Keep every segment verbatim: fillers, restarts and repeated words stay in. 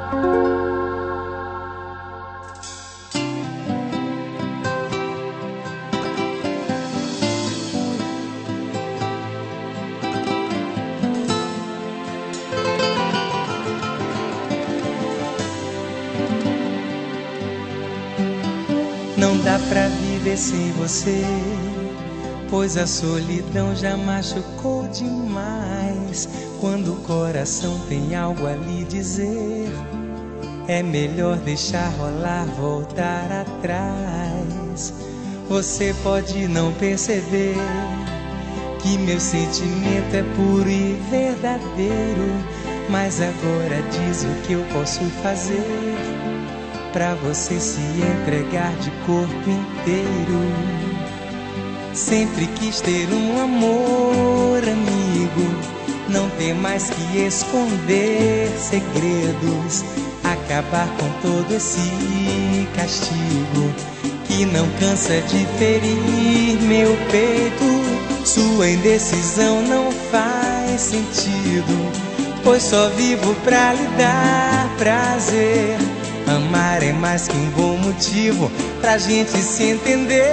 Não dá pra viver sem você, pois a solidão já machucou demais. Quando o coração tem algo a lhe dizer, é melhor deixar rolar, voltar atrás. Você pode não perceber que meu sentimento é puro e verdadeiro, mas agora diz o que eu posso fazer pra você se entregar de corpo inteiro. Sempre quis ter um amor amigo, não ter mais que esconder segredos, acabar com todo esse castigo que não cansa de ferir meu peito. Sua indecisão não faz sentido, pois só vivo pra lhe dar prazer. Amar é mais que um bom motivo pra gente se entender.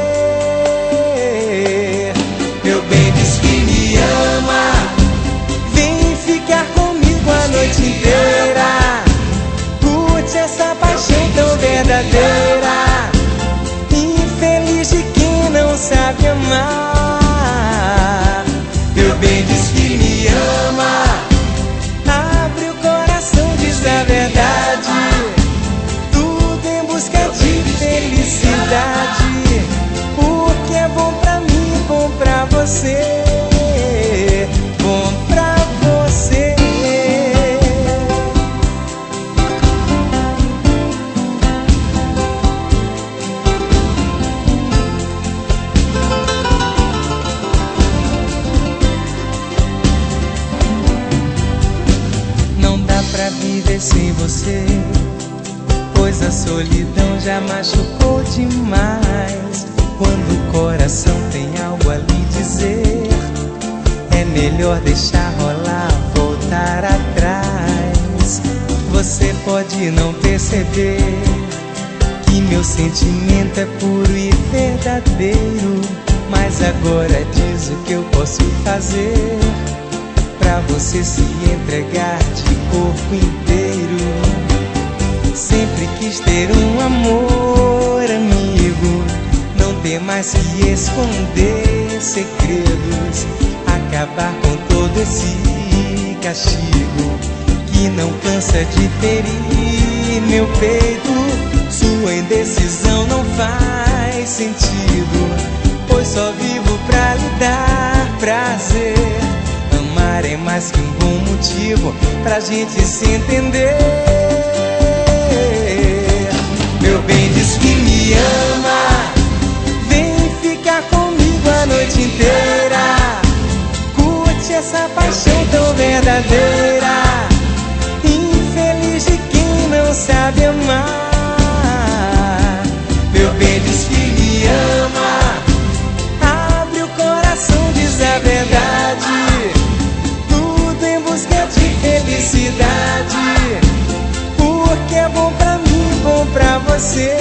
Meu bem, diz que me ama, vem ficar comigo a noite inteira. Curte essa paixão tão verdadeira, infeliz de quem não sabe amar. Meu bem, diz que me ama, abre o coração, diz a verdade, felicidade, porque é bom pra mim, bom pra você, bom pra você. Não dá pra viver sem você, pois a solidão já machucou demais. Quando o coração tem algo a lhe dizer, é melhor deixar rolar, voltar atrás. Você pode não perceber que meu sentimento é puro e verdadeiro, mas agora diz o que eu posso fazer pra você se entregar de corpo inteiro. Sempre quis ter um amor amigo, não ter mais que esconder segredos, acabar com todo esse castigo que não cansa de ferir meu peito. Sua indecisão não faz sentido, pois só vivo pra lhe dar prazer. Amar é mais que um bom motivo pra gente se entender. Meu bem, diz que me ama, vem ficar comigo a noite inteira. Curte essa paixão tão verdadeira, infeliz de quem não sabe amar. Meu bem, diz que me ama, abre o coração, diz a verdade, tudo em busca de felicidade, porque é bom pra mim, bom pra você.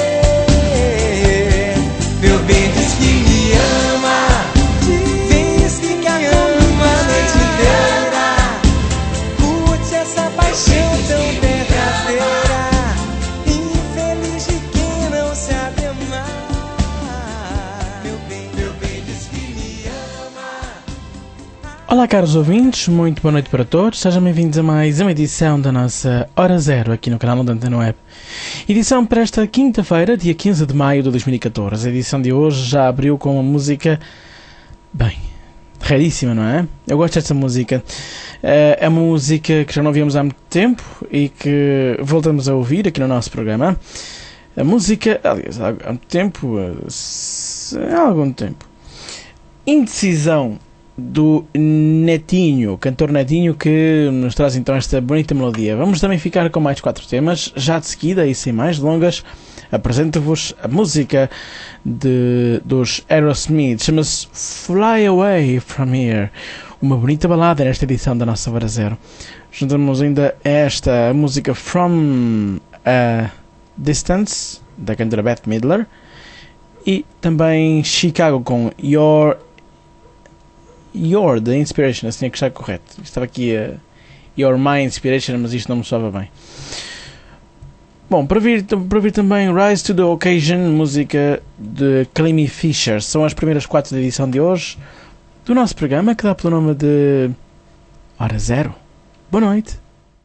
Meu bem, diz que me ama, diz que me ama a noite inteira. Curte essa paixão tão verdadeira, infeliz de quem não sabe amar. Meu bem, meu bem, diz que me ama. Olá, caros ouvintes, muito boa noite para todos. Sejam bem-vindos a mais uma edição da nossa Hora Zero aqui no canal da Antena Web. Edição para esta quinta-feira, dia quinze de maio de dois mil e catorze. A edição de hoje já abriu com uma música, bem, raríssima, não é? Eu gosto desta música. É uma música que já não ouvimos há muito tempo e que voltamos a ouvir aqui no nosso programa. A música, aliás, há muito tempo, há algum tempo. Indecisão, do Netinho, cantor Netinho, que nos traz então esta bonita melodia. Vamos também ficar com mais quatro temas, já de seguida e sem mais delongas. Apresento-vos a música de, dos Aerosmith, chama-se Fly Away From Here, uma bonita balada nesta edição da nossa Hora Zero. Juntamos ainda esta a música From a Distance, da cantora Bette Midler, e também Chicago com Your Your The Inspiration, assim é que está correto. Estava aqui a Your My Inspiration, mas isto não me soava bem. Bom, para vir, para vir também Rise to the Occasion, música de Clemmy Fisher. São as primeiras quatro da edição de hoje do nosso programa, que dá pelo nome de Hora Zero. Boa noite.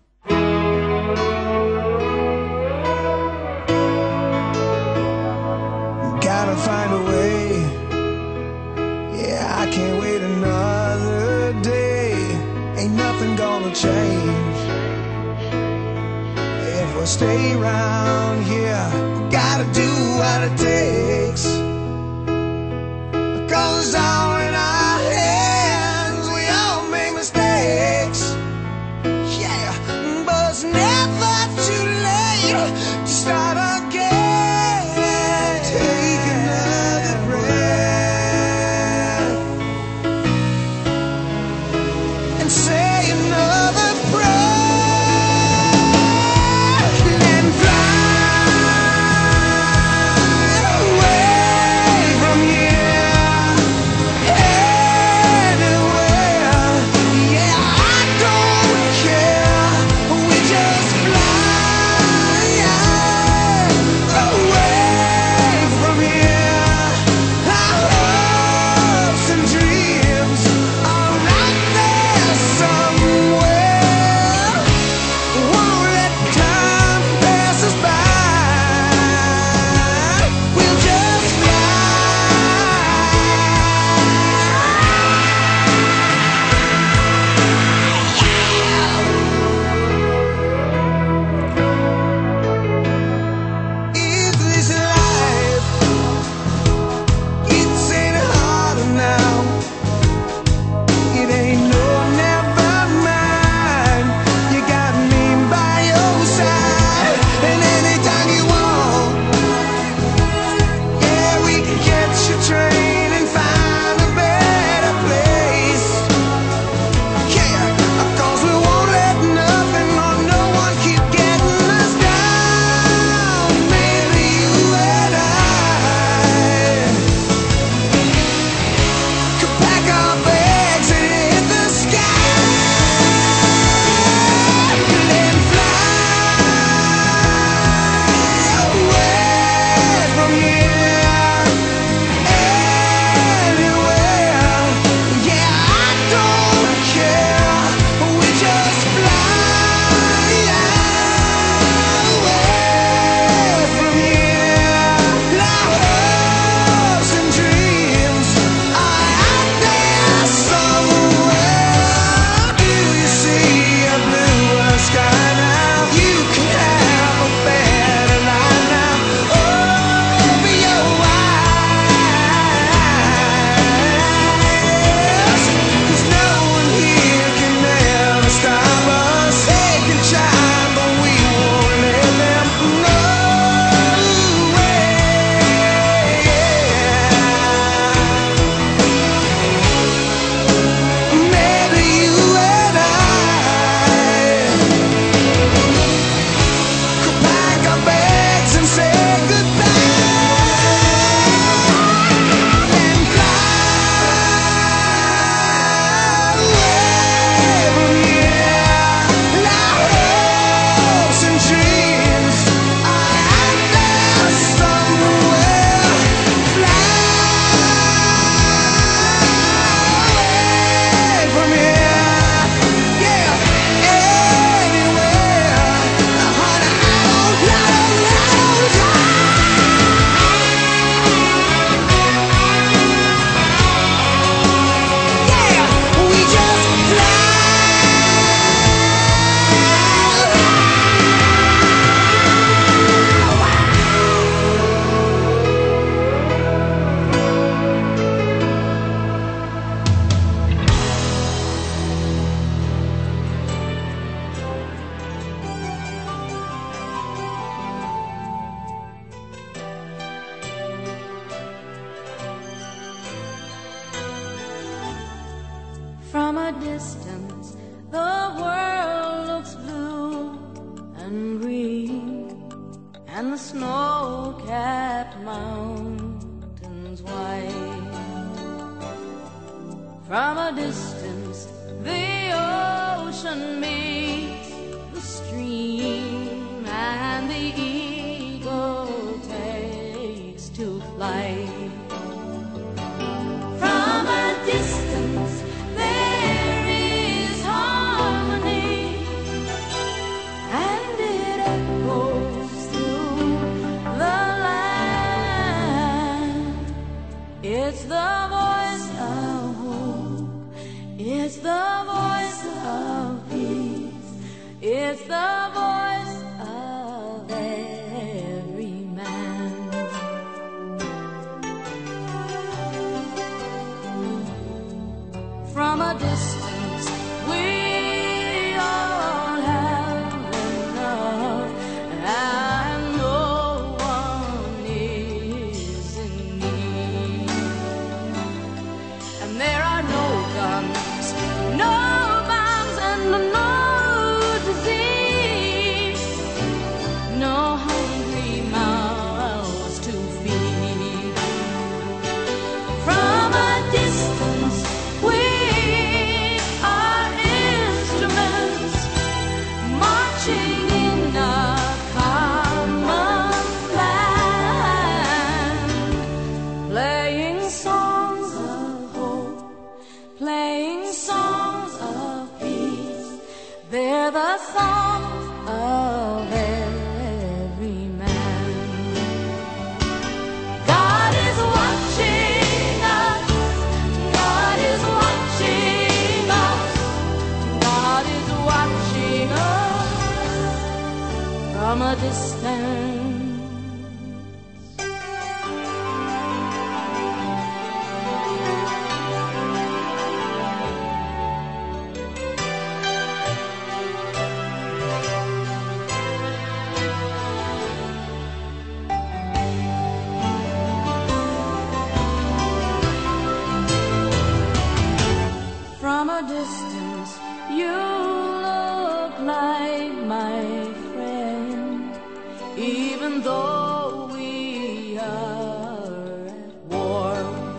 Gotta find a way. Yeah, I can't wait another day. Ain't nothing gonna change. If I stay around here, gotta do what it takes. 'Cause all in our hands, we all make mistakes. Yeah, but it's never too late to start again. Take another breath and say another prayer. Fly away. From a distance, the world looks blue and green, and the snow-capped mountains white. From a distance, the ocean meets the stream, and the eagle takes to flight. From a distance, there is harmony, and it echoes through the land. It's the voice of hope, it's the voice of peace, it's the voice of every man. From a distance, we all have enough, and no one is in need. And there are no guns, no bombs, and no disease, no hungry mouths to feed. From a distance, we are instruments marching in a common land, playing songs of hope, playing songs of peace. They're the songs of every man. God is watching us, God is watching us, God is watching us from a distance. From a distance, you look like my friend, even though we are at war.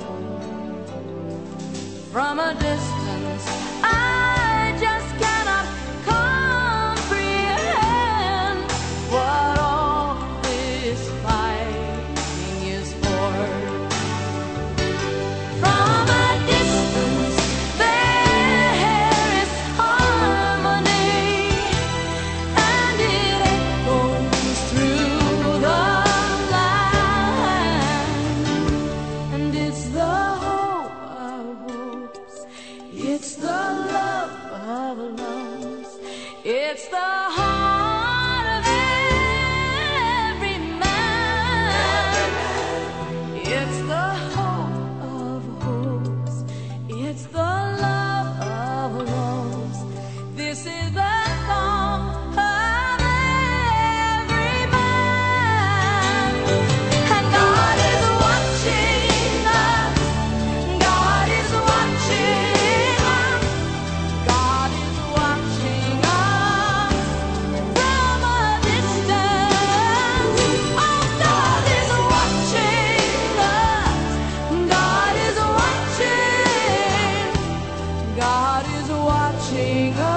From a distance, I just cannot comprehend what all this fighting is for. From a distance, there is harmony, and it echoes through the land. And it's the hope of hopes, it's the love of loves, it's the heart of every man. It's the hope of hopes, it's the love of loves. This is the song of every man. And God is watching us, God is watching us, God is watching us from a distance. Oh, God is watching us, God is watching, God is watching us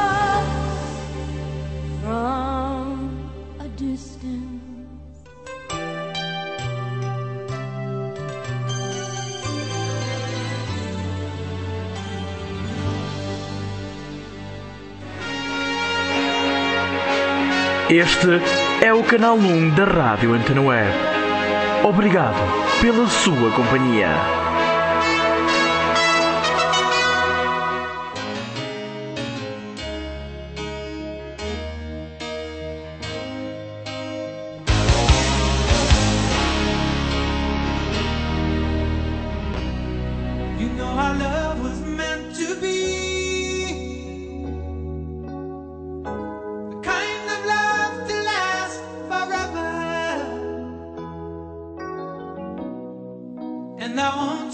from a distance. Este é o canal um da Rádio Antena Web. Obrigado pela sua companhia. You know our love was meant to be the kind of love to last forever. And I want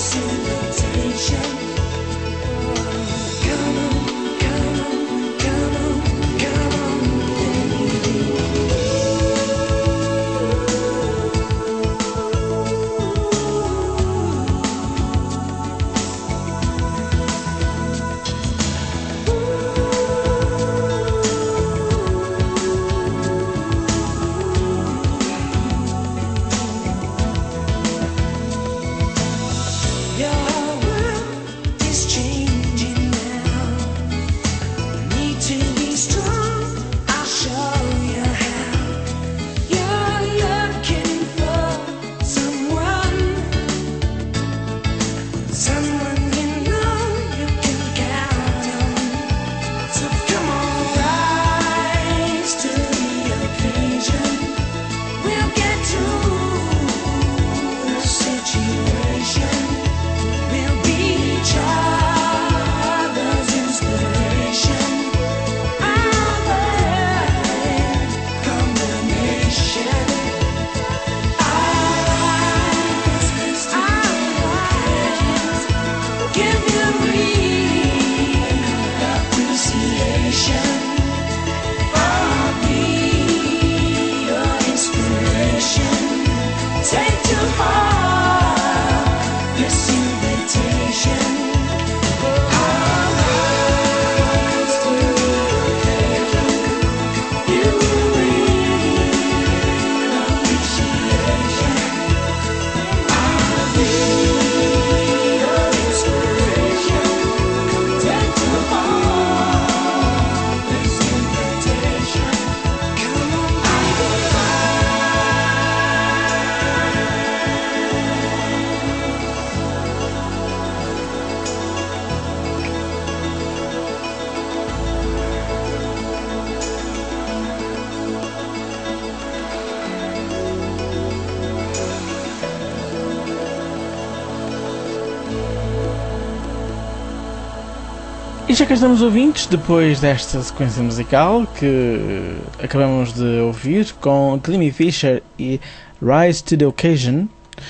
E já cá estamos, ouvintes, depois desta sequência musical que acabamos de ouvir com Clemmy Fisher e Rise to the Occasion.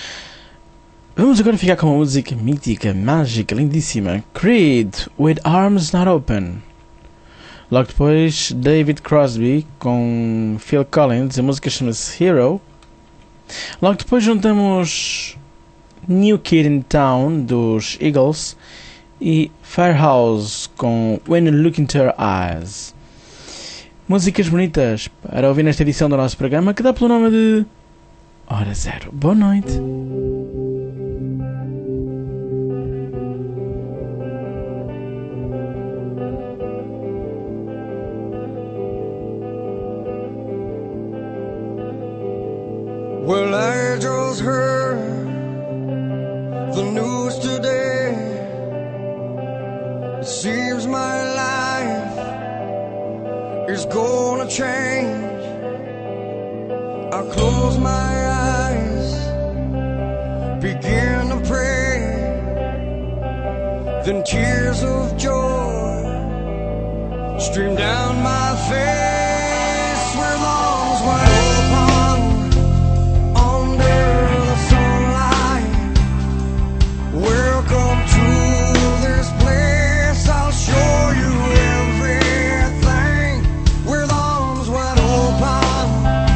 Vamos agora ficar com uma música mítica, mágica, lindíssima, Creed, With Arms Not Open. Logo depois, David Crosby com Phil Collins, a música chama-se Hero. Logo depois juntamos New Kid in Town, dos Eagles, e Firehouse com When You Look Into Her Eyes. Músicas bonitas para ouvir nesta edição do nosso programa que dá pelo nome de Hora Zero. Boa noite. Well, I just heard the news today. It seems my life is gonna change. I close my eyes, begin to pray, then tears of joy stream down my face. Where lungs wide open under the sunlight. Welcome to this place, I'll show you everything. With arms wide open,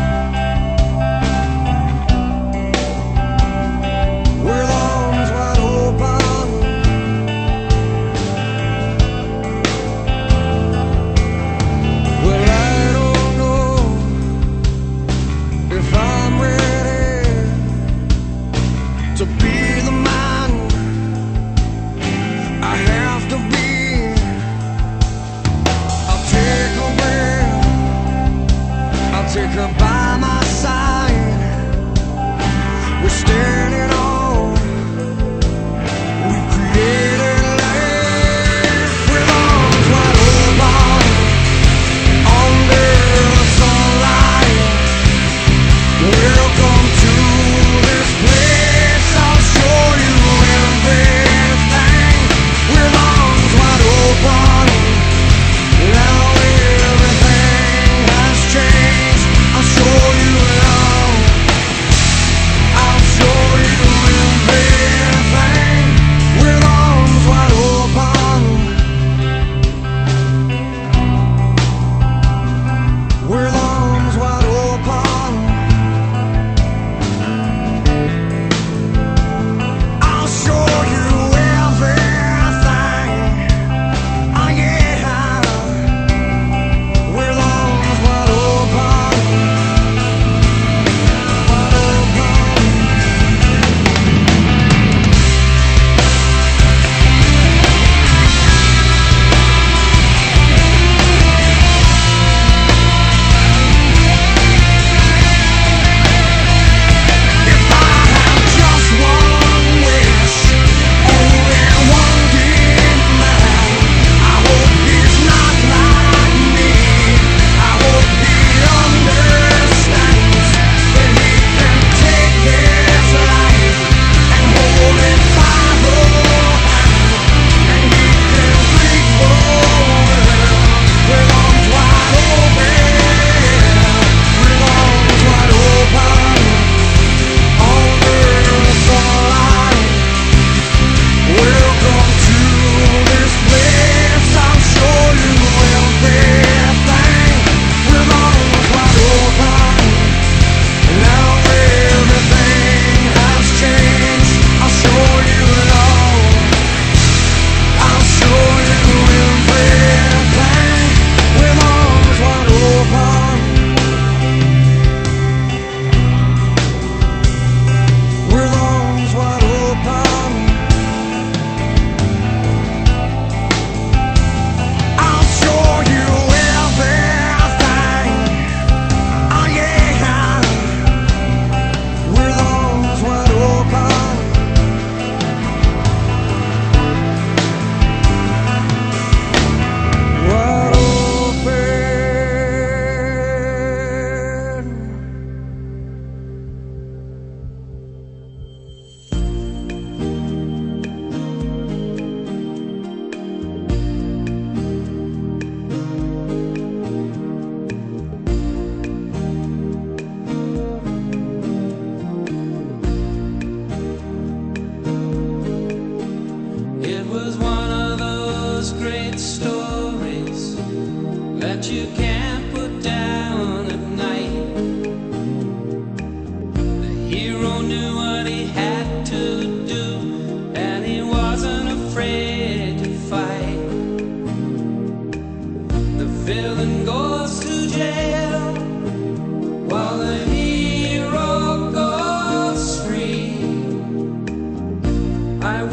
with arms wide open. Well, I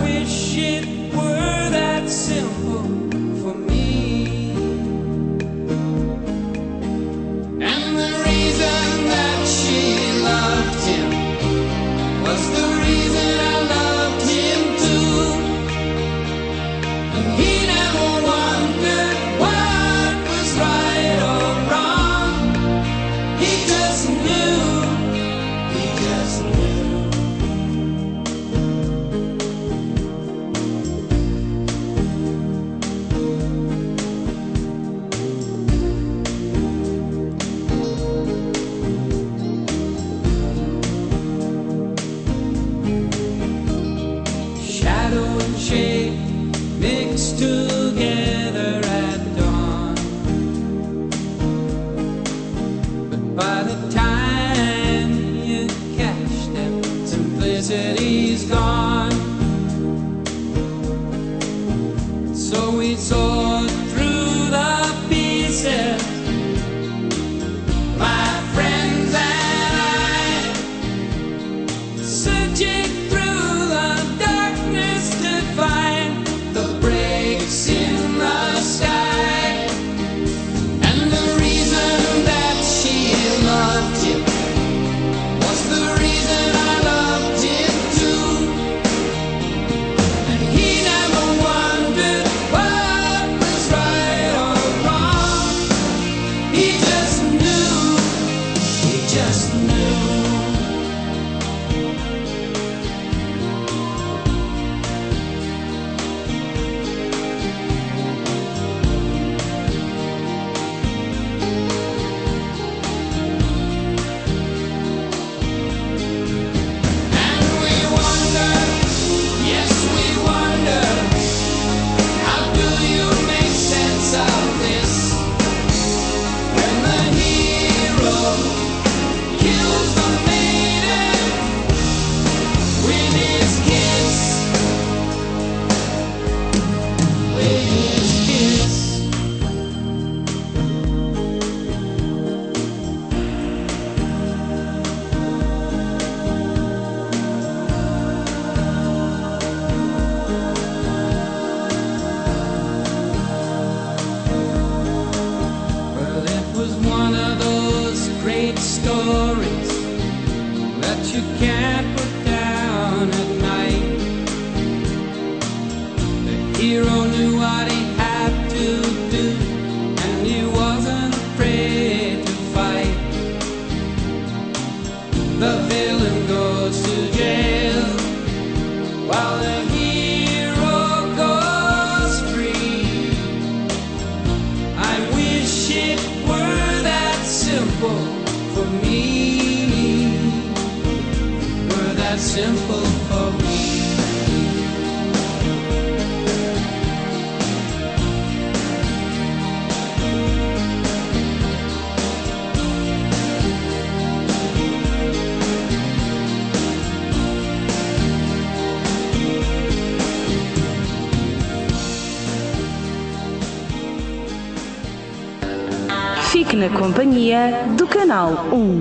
wish it were that simple for me. And the reason that she loved him was the reason I loved him too. And he never wondered what was right or wrong. He just knew, he just knew. Shadow and shade mixed together at dawn. But by the time you catch them, simplicity's gone. So we sort through the pieces, my friends and I, searching through the darkness to find the breaks in the sky. And the reason that she loved him was the reason I loved him too. And he never wondered what was right or wrong. He just knew, he just knew. And we wonder, yes we wonder, how do you make sense of this? When the hero kills the maiden with his kiss, with his kiss. Well, it was one of those great stories that you can't put down at night. The hero knew what he had to do, and he wasn't afraid to fight. The villain goes to jail, while the hero goes free. I wish it were that simple for me, were that simple for me. Fique na companhia do Canal um.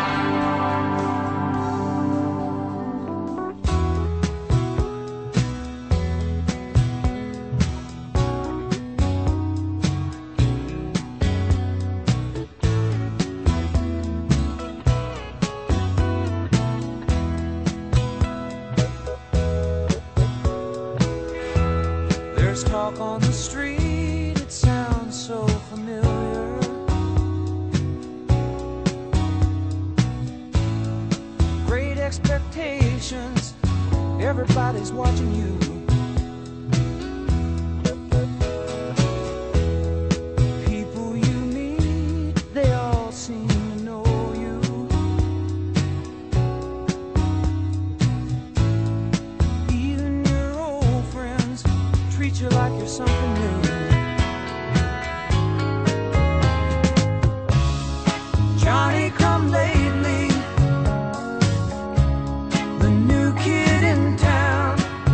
There's talk on the street, it sounds so familiar. Great expectations, everybody's watching you. People you meet, they all seem to know you. Even your old friends treat you like you're something new. Johnny come lately, the new kid in town.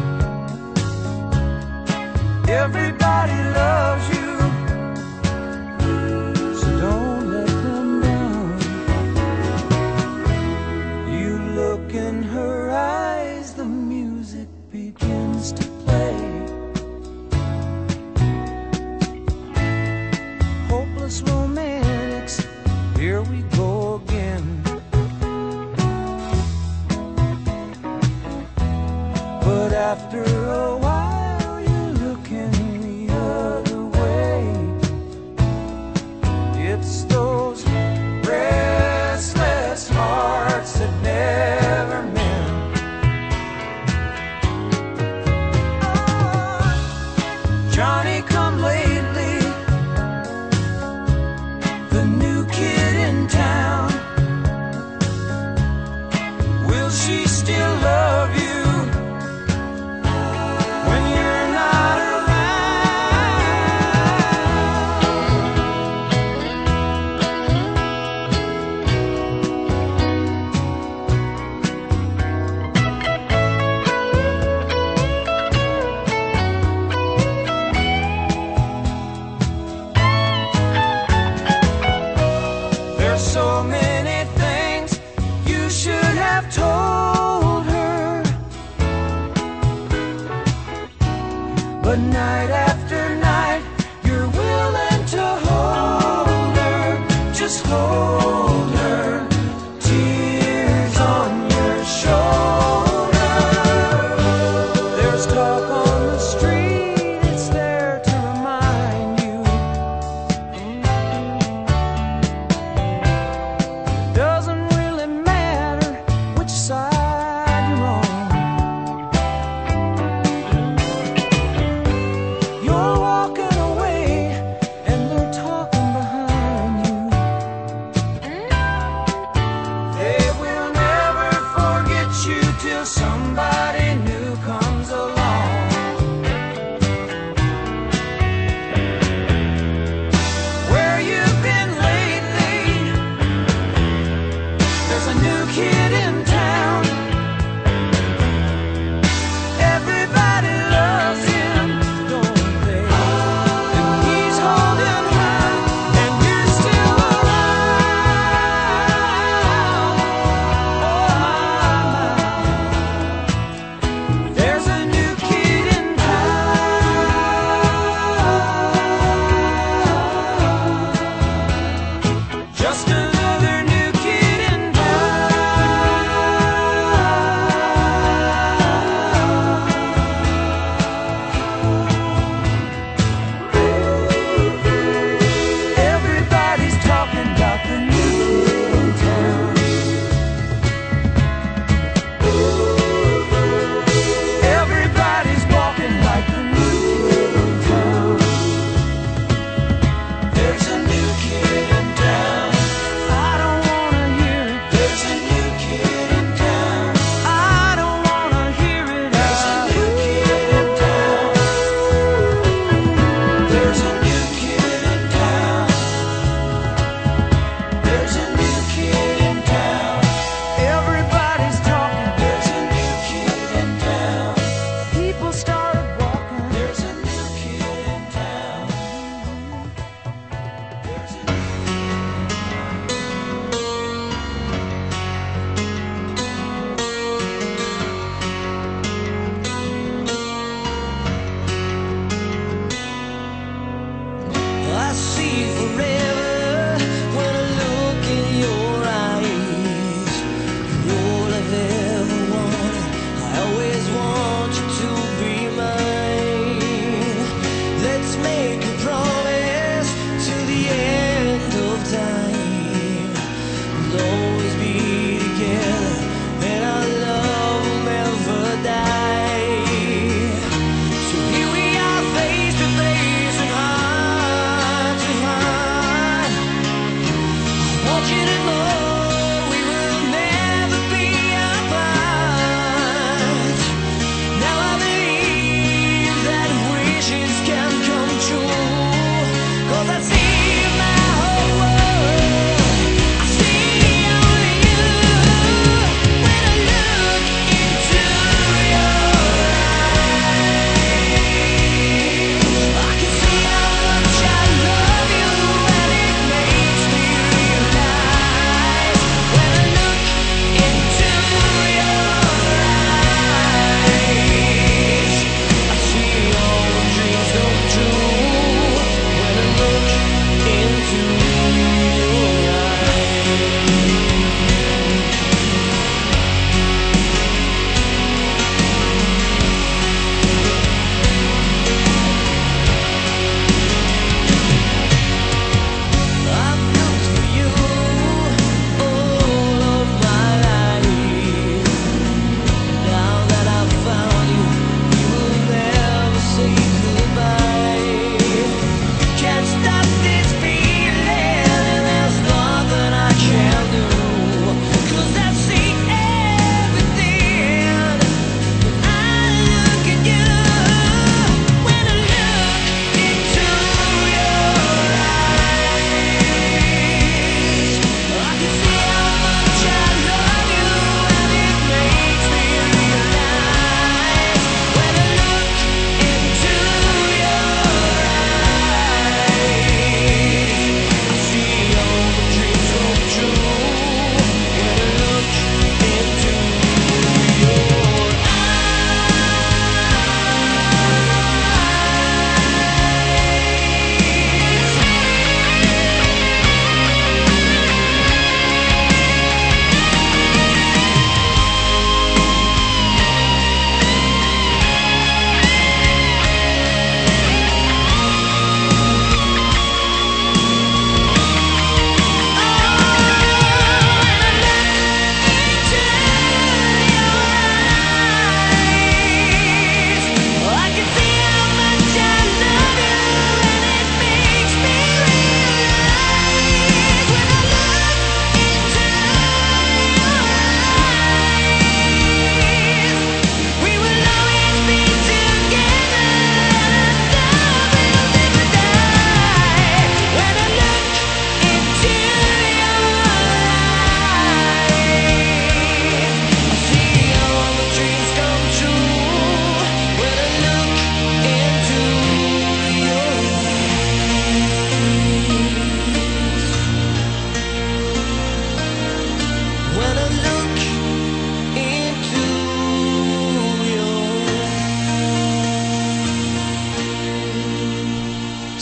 Everybody loves you, so don't let them down. You look in her eyes, the music begins to but night after night you're willing to hold her, just hold her, tears on your shoulder. There's talk on the street, it's there to remind you. Doesn't really matter which side you're on. You're walking away and they're talking behind you. They will never forget you till somebody new comes along.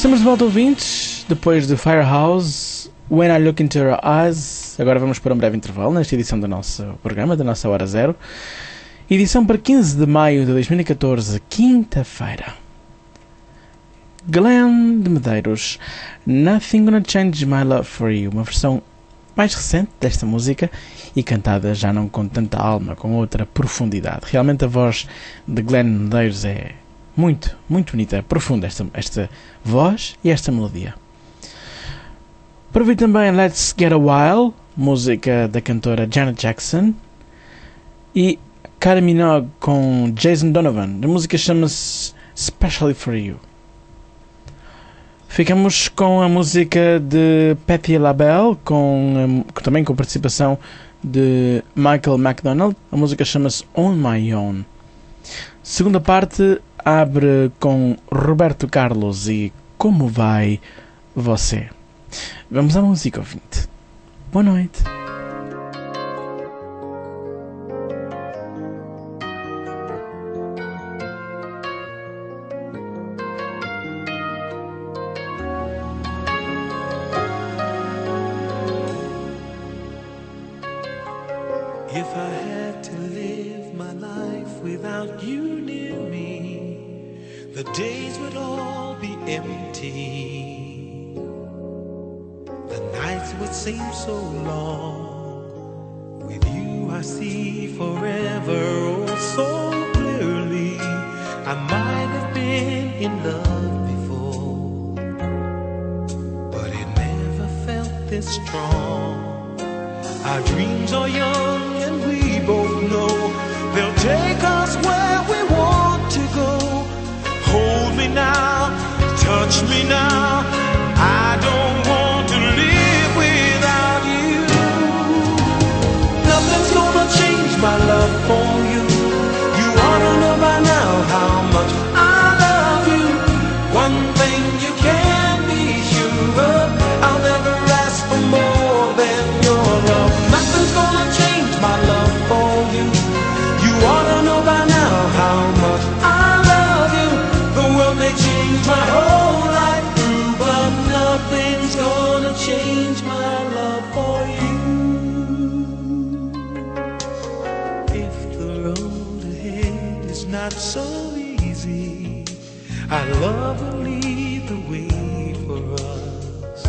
Estamos de volta, ouvintes, depois de Firehouse, When I Look Into Your Eyes. Agora vamos para um breve intervalo nesta edição do nosso programa, da nossa Hora Zero. Edição para quinze de maio de dois mil e catorze, quinta-feira. Glenn de Medeiros, Nothing Gonna Change My Love For You, uma versão mais recente desta música e cantada já não com tanta alma, com outra profundidade. Realmente a voz de Glenn Medeiros é muito, muito bonita, é profunda esta, esta voz e esta melodia. Para ouvir também Let's Get A While, música da cantora Janet Jackson, e Kylie Minogue com Jason Donovan. A música chama-se Especially For You. Ficamos com a música de Patti LaBelle, com, também com participação de Michael McDonald. A música chama-se On My Own. Segunda parte abre com Roberto Carlos e Como Vai Você. Vamos à música, ouvinte. Boa noite. If I had to live my life without you near me, the days would all be empty. The nights would seem so long. With you I see forever oh so clearly. I might have been in love before, but it never felt this strong. Our dreams are young and we both know they'll take us where we want to go. Hold me now, touch me now, I don't want to live without you. Nothing's gonna change my love for you. You ought to know by now how much I love you. One thing you can be sure of, I'll never ask for more than your love. Nothing's gonna change my love for you. You ought to know by now how much I love you. The world may change my whole life through, but nothing's gonna change my love for you. If the road ahead is not so easy, our love will lead the way for us.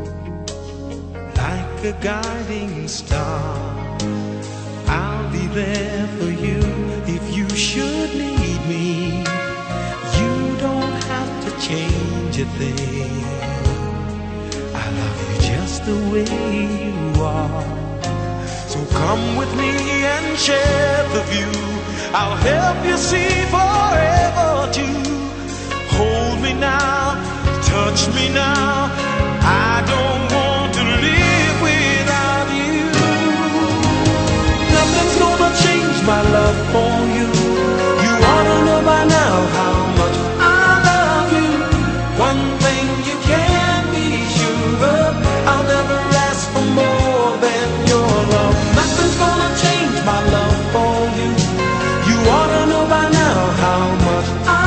Like a guiding star, I'll be there for you if you should need me. You don't have to change a thing. I love you just the way you are. So come with me and share the view. I'll help you see forever too. Hold me now, touch me now, I don't want to live without you. Nothing's gonna change my love for you. You ought to know by now how much I love you. One thing you can be sure of, I'll never ask for more than your love. Nothing's gonna change my love for you. You ought to know by now how much I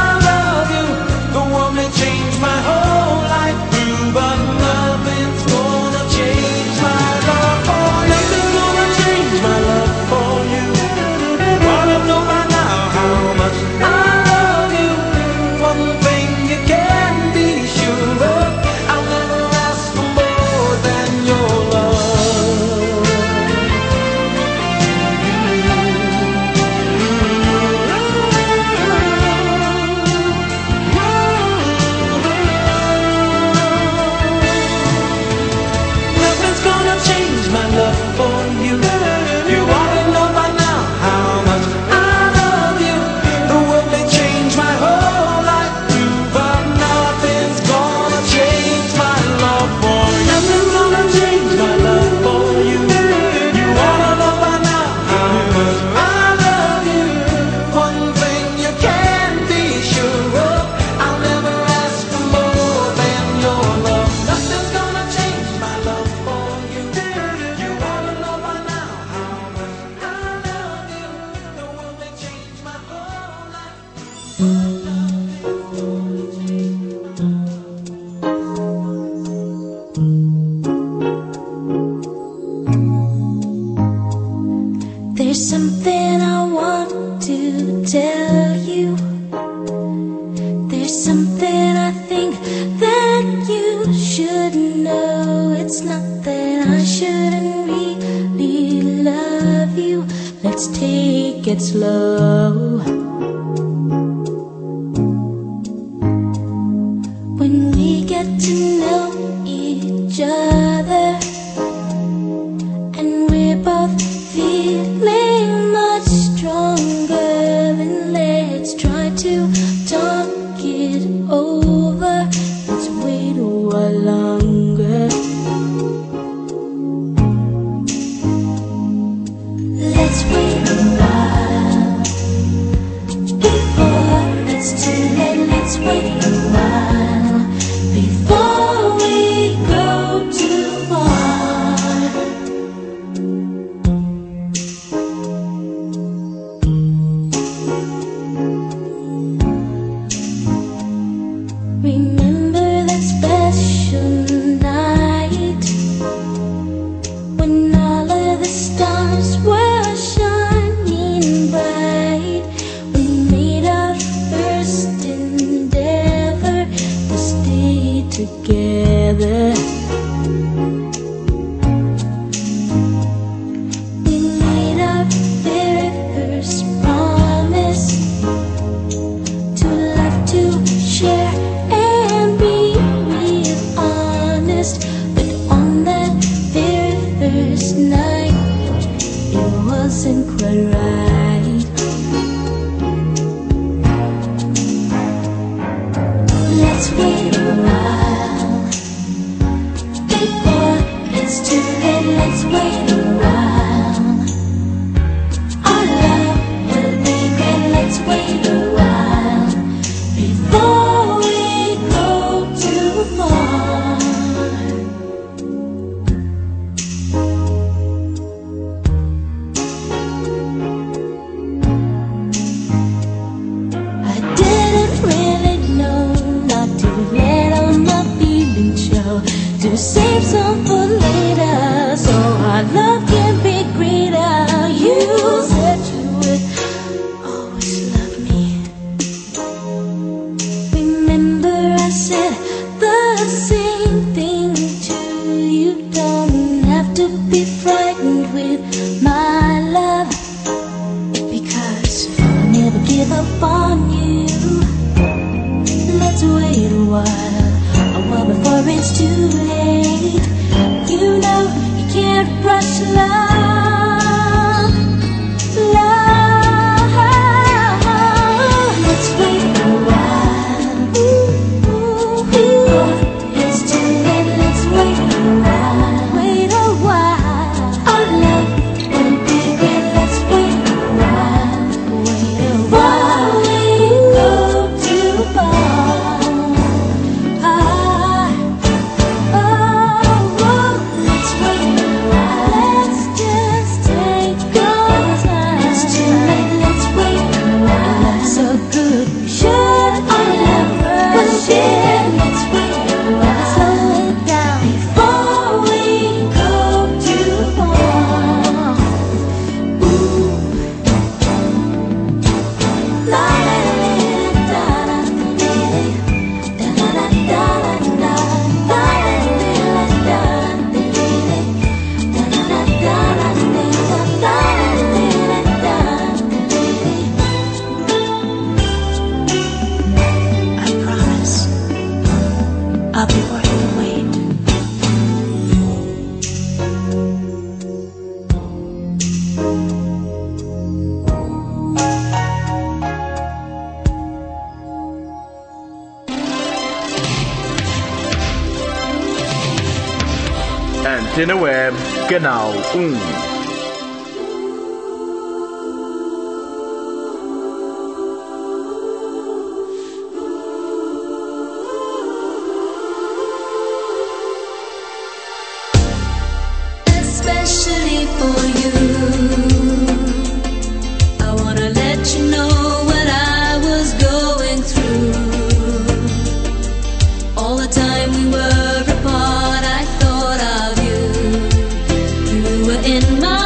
There's something I think that you should know. It's not that I shouldn't really love you. Let's take it slow. When we get to know each other and we're both feeling much stronger, then let's try to talk it over. Let's wait a while longer. Let's wait a while before it's too late. Let's wait a while before we go too far. Remember that special night when all of the stars were shining bright. We made our first endeavor to stay together. We made our very first promise to love, to share, and be real honest. But on that very first night, it wasn't quite right. Let's wait a while before it's too late. Let's wait a while. Our love will be great. Let's wait a while before we go too far. I didn't really know not to let all my feelings show, to save some for later, so our love can be greater. You said you would always love me. Remember I said the same thing too. You don't have to be frightened with my love, because I'll never give up on you. Let's wait a while, a while before it's too late. You know you can't rush love, love. Let's wait a while before it's too late. Let's wait a while, wait a while. Our love will be great. Let's wait a while, wait a while. We go too far. Ah, oh, oh, let's wait a while. Let's just take our time. It's too late. Let's wait a while. Love's so good, we should our love rush in. Let's wait a while, slow it down before we go too far. Ooh. La la la da da da da da da da da da I promise I'll be worth the wait. Antena Web, Canal um. Especially for you, I wanna let you know what I was going through. All the time we were apart, I thought of you. You were in my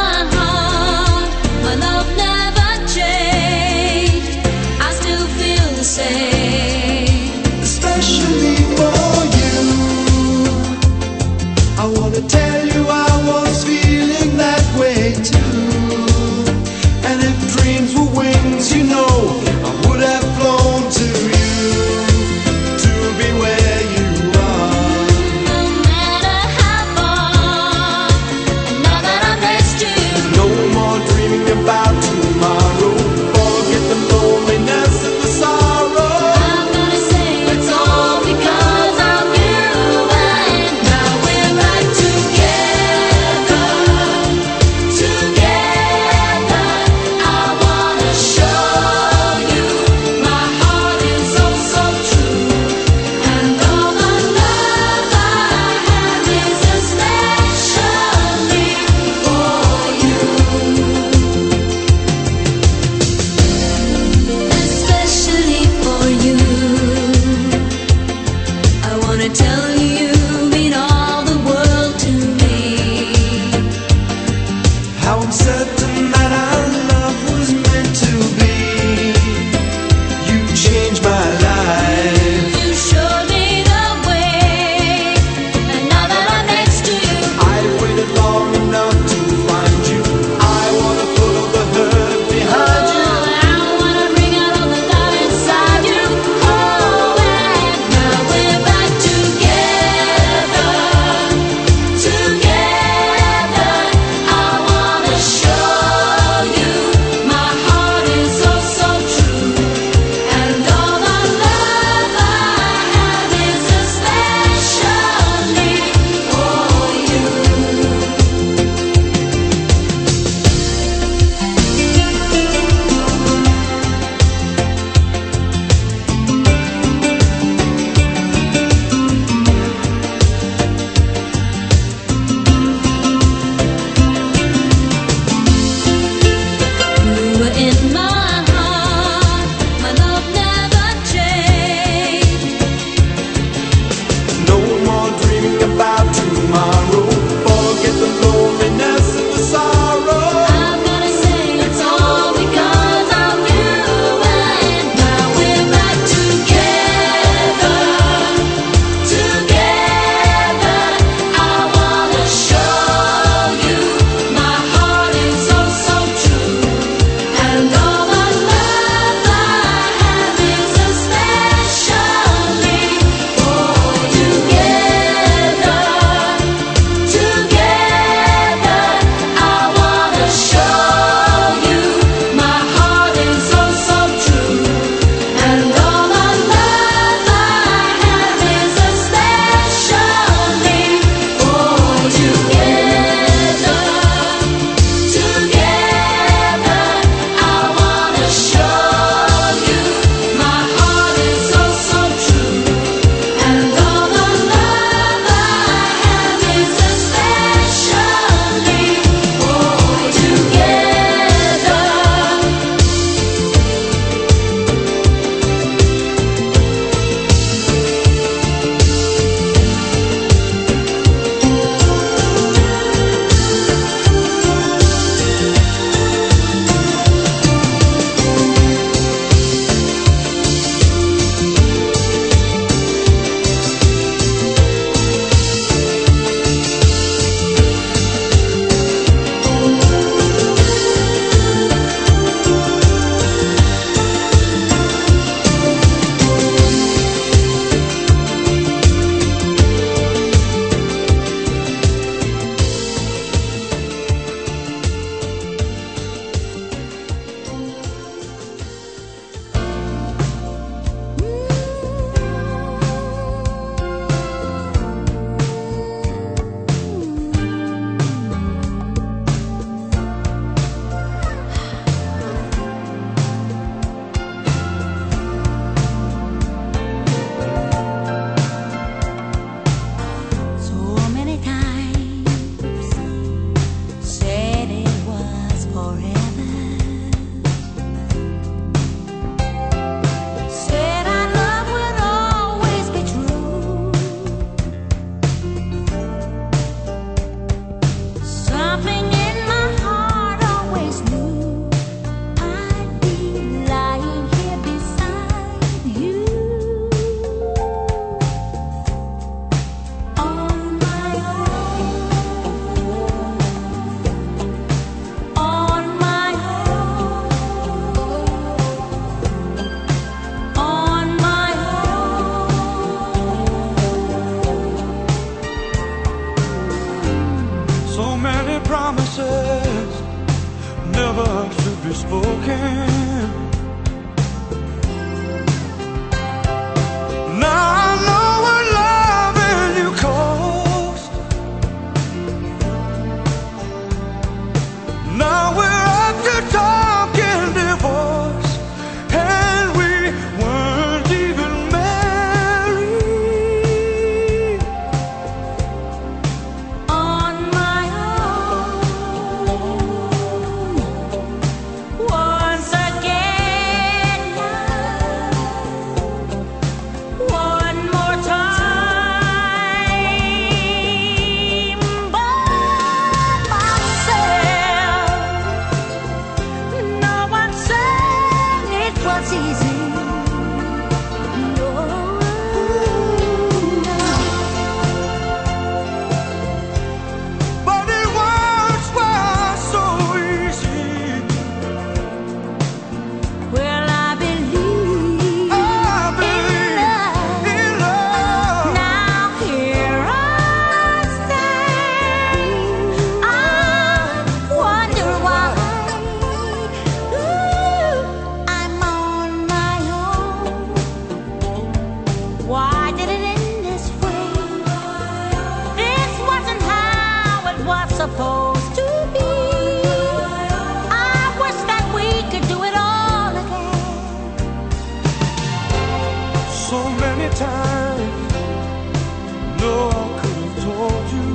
so many times. No, I could have told you.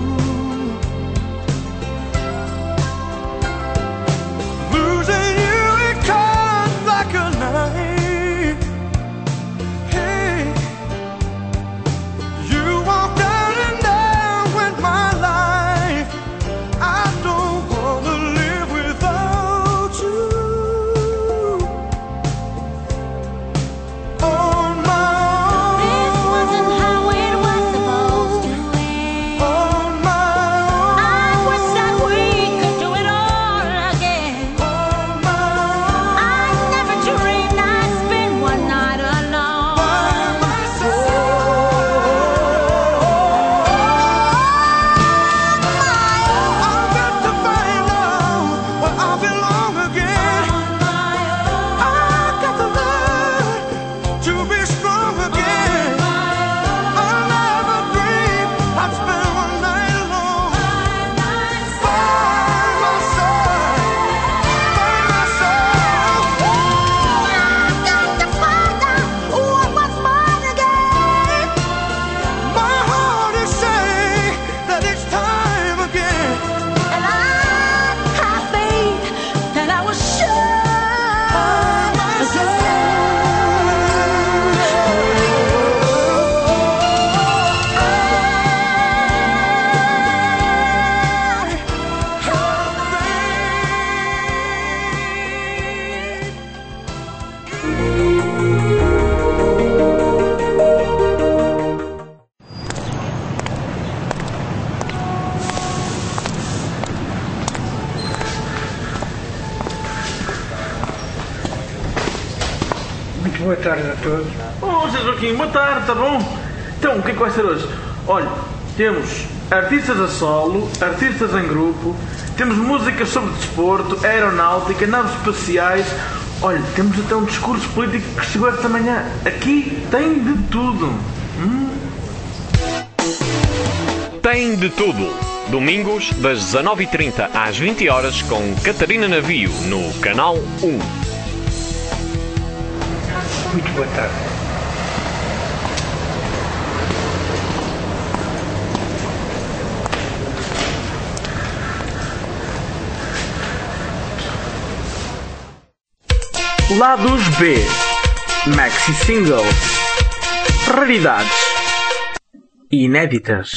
Losing you, it comes like a knife. Hey, you walked out and down with my life. I don't wanna live without you. On my own. This wasn't how it was supposed to end. On my own. I wish that we could do it all again. On my own. I never dreamed I'd spend one night alone. By myself. I've got to find out where I belong again. I've got to learn to be strong again. I never dreamed I'd spend one night alone. By myself, by myself. I've got to find out what was mine again. My heart is saying that it's time again. And I have faith that I was sure Muito boa tarde a todos. Oh, Zé Joaquim, boa tarde, tá bom? Então, o que é que vai ser hoje? Olha, temos artistas a solo, artistas em grupo, temos músicas sobre desporto, aeronáutica, naves espaciais. Olha, temos até um discurso político que chegou esta manhã. Aqui tem de tudo. Hum? Tem de tudo. Domingos, das dezanove e trinta às vinte horas, com Catarina Navio, no Canal um. Muito boa tarde. Lados B, Maxi Singles, raridades inéditas.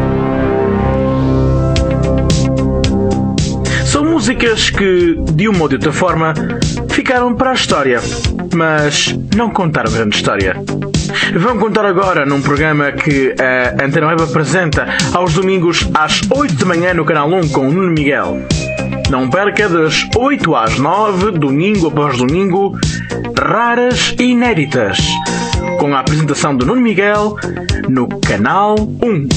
São músicas que, de uma ou de outra forma, ficaram para a história, mas não contaram grande história. Vão contar agora num programa que a Antena Web apresenta aos domingos às oito da manhã no Canal um com o Nuno Miguel. Não perca das oito às nove, domingo após domingo, raras e inéditas, com a apresentação do Nuno Miguel no Canal um.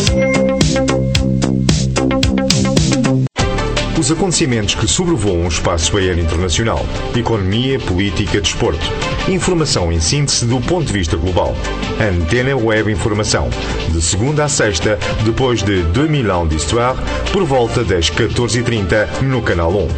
Os acontecimentos que sobrevoam o espaço aéreo internacional, economia, política, desporto. Informação em síntese do ponto de vista global. Antena Web Informação. De segunda a sexta, depois de dois mil ans d'histoire, por volta das catorze e trinta no Canal um.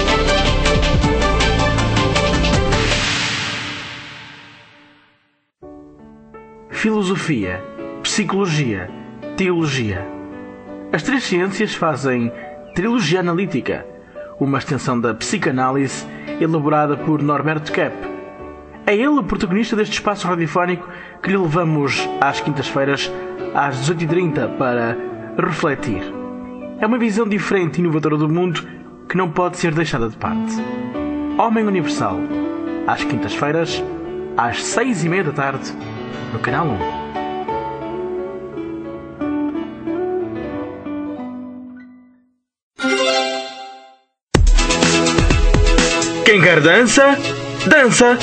Filosofia, psicologia, teologia. As três ciências fazem trilogia analítica, uma extensão da psicanálise elaborada por Norberto Kepp. É ele o protagonista deste espaço radiofónico que lhe levamos às quintas-feiras às dezoito e trinta para refletir. É uma visão diferente e inovadora do mundo que não pode ser deixada de parte. Homem Universal, às quintas-feiras às seis e meia da tarde no Canal um. Quem quer dança, dança!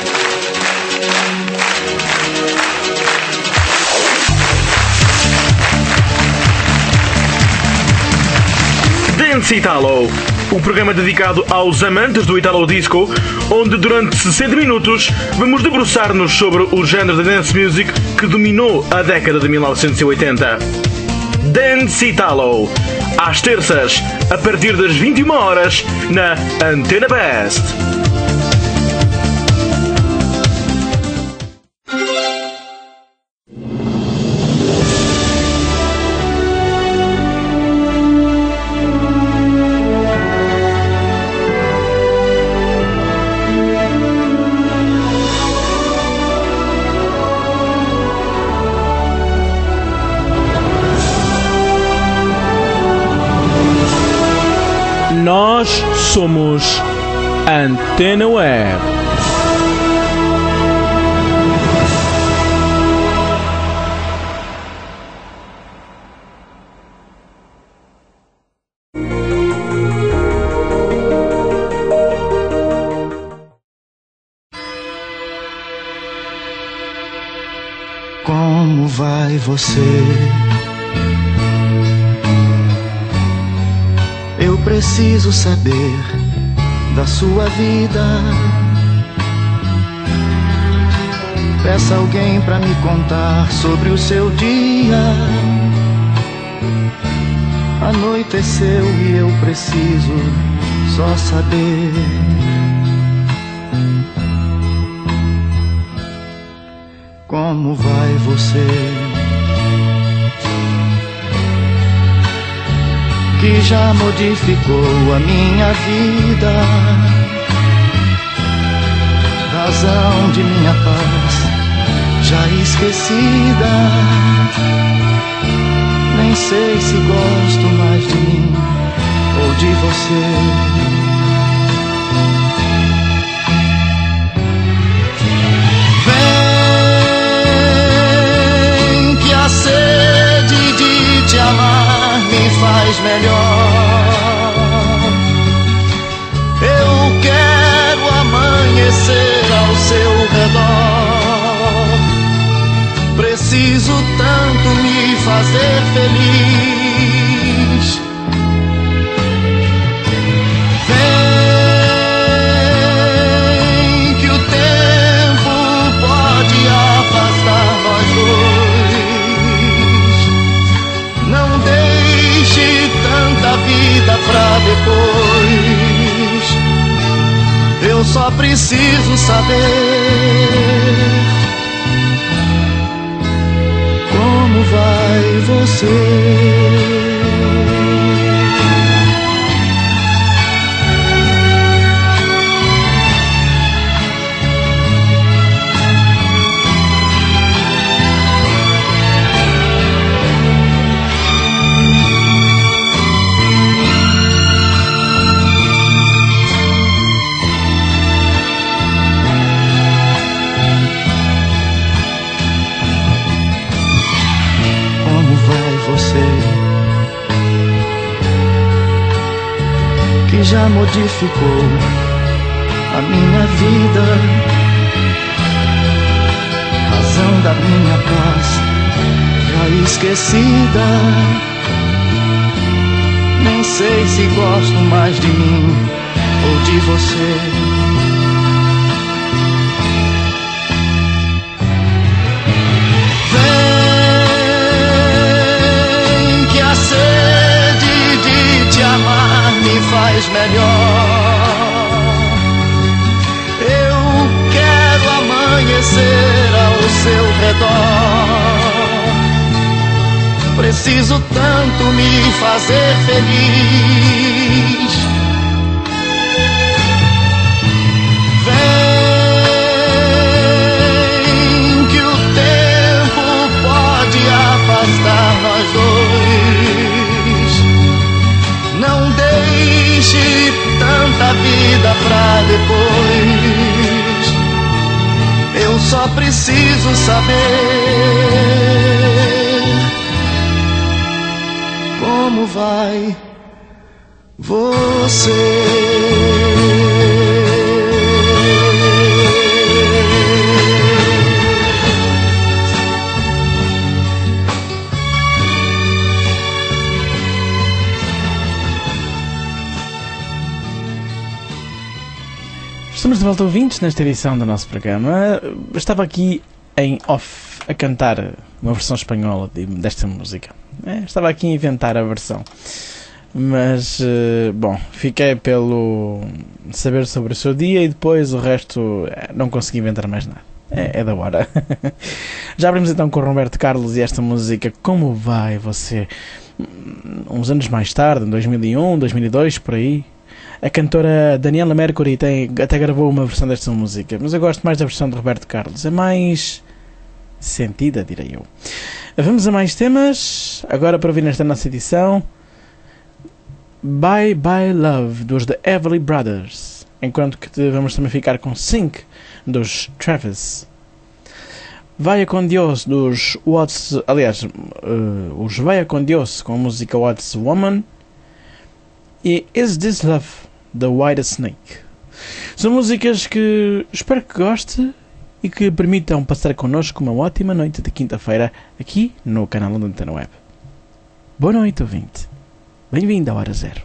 Dance Italo, o programa dedicado aos amantes do Italo Disco, onde durante sessenta minutos vamos debruçar-nos sobre o género da dance music que dominou a década de mil novecentos e oitenta. Dance Italo, às terças, a partir das vinte e uma horas, na Antena Best. Somos Antena Web. Como vai você? Eu preciso saber da sua vida. Peça alguém pra me contar sobre o seu dia. Anoiteceu e eu preciso só saber. Como vai você? Que já modificou a minha vida, razão de minha paz já esquecida. Nem sei se gosto mais de mim ou de você. A sede de te amar me faz melhor. Eu quero amanhecer ao seu redor. Preciso tanto me fazer feliz. Vem que o tempo pode afastar nós dois. Tanta vida pra depois. Eu só preciso saber como vai você. Que já modificou a minha vida, razão da minha paz já esquecida. Nem sei se gosto mais de mim ou de você. Vem que a sede de te amar me faz melhor. Eu quero amanhecer ao seu redor. Preciso tanto me fazer feliz. Vem que o tempo pode afastar nós dois. Não deixe tanta vida pra depois. Eu só preciso saber como vai você. Estamos de volta, ouvintes, nesta edição do nosso programa. Estava aqui em off a cantar uma versão espanhola de, desta música. É, estava aqui a inventar a versão. Mas, bom, fiquei pelo saber sobre o seu dia e depois o resto não consegui inventar mais nada. É, é da hora. Já abrimos então com o Roberto Carlos e esta música Como Vai Você? Uns anos mais tarde, em dois mil e um, dois mil e dois, por aí. A cantora Daniela Mercury tem, até gravou uma versão desta música, mas eu gosto mais da versão de Roberto Carlos. É mais sentida, direi eu. Vamos a mais temas, agora para ouvir nesta nossa edição. Bye Bye Love, dos The Everly Brothers, enquanto que vamos também ficar com Sink, dos Travis. Vaya con Dios, dos What's... Aliás, uh, os Vaya con Dios, com a música What's Woman, e Is This Love, The White Snake. São músicas que espero que goste e que permitam passar connosco uma ótima noite de quinta-feira aqui no canal da Antena Web. Boa noite, ouvinte. Bem-vindo à Hora Zero.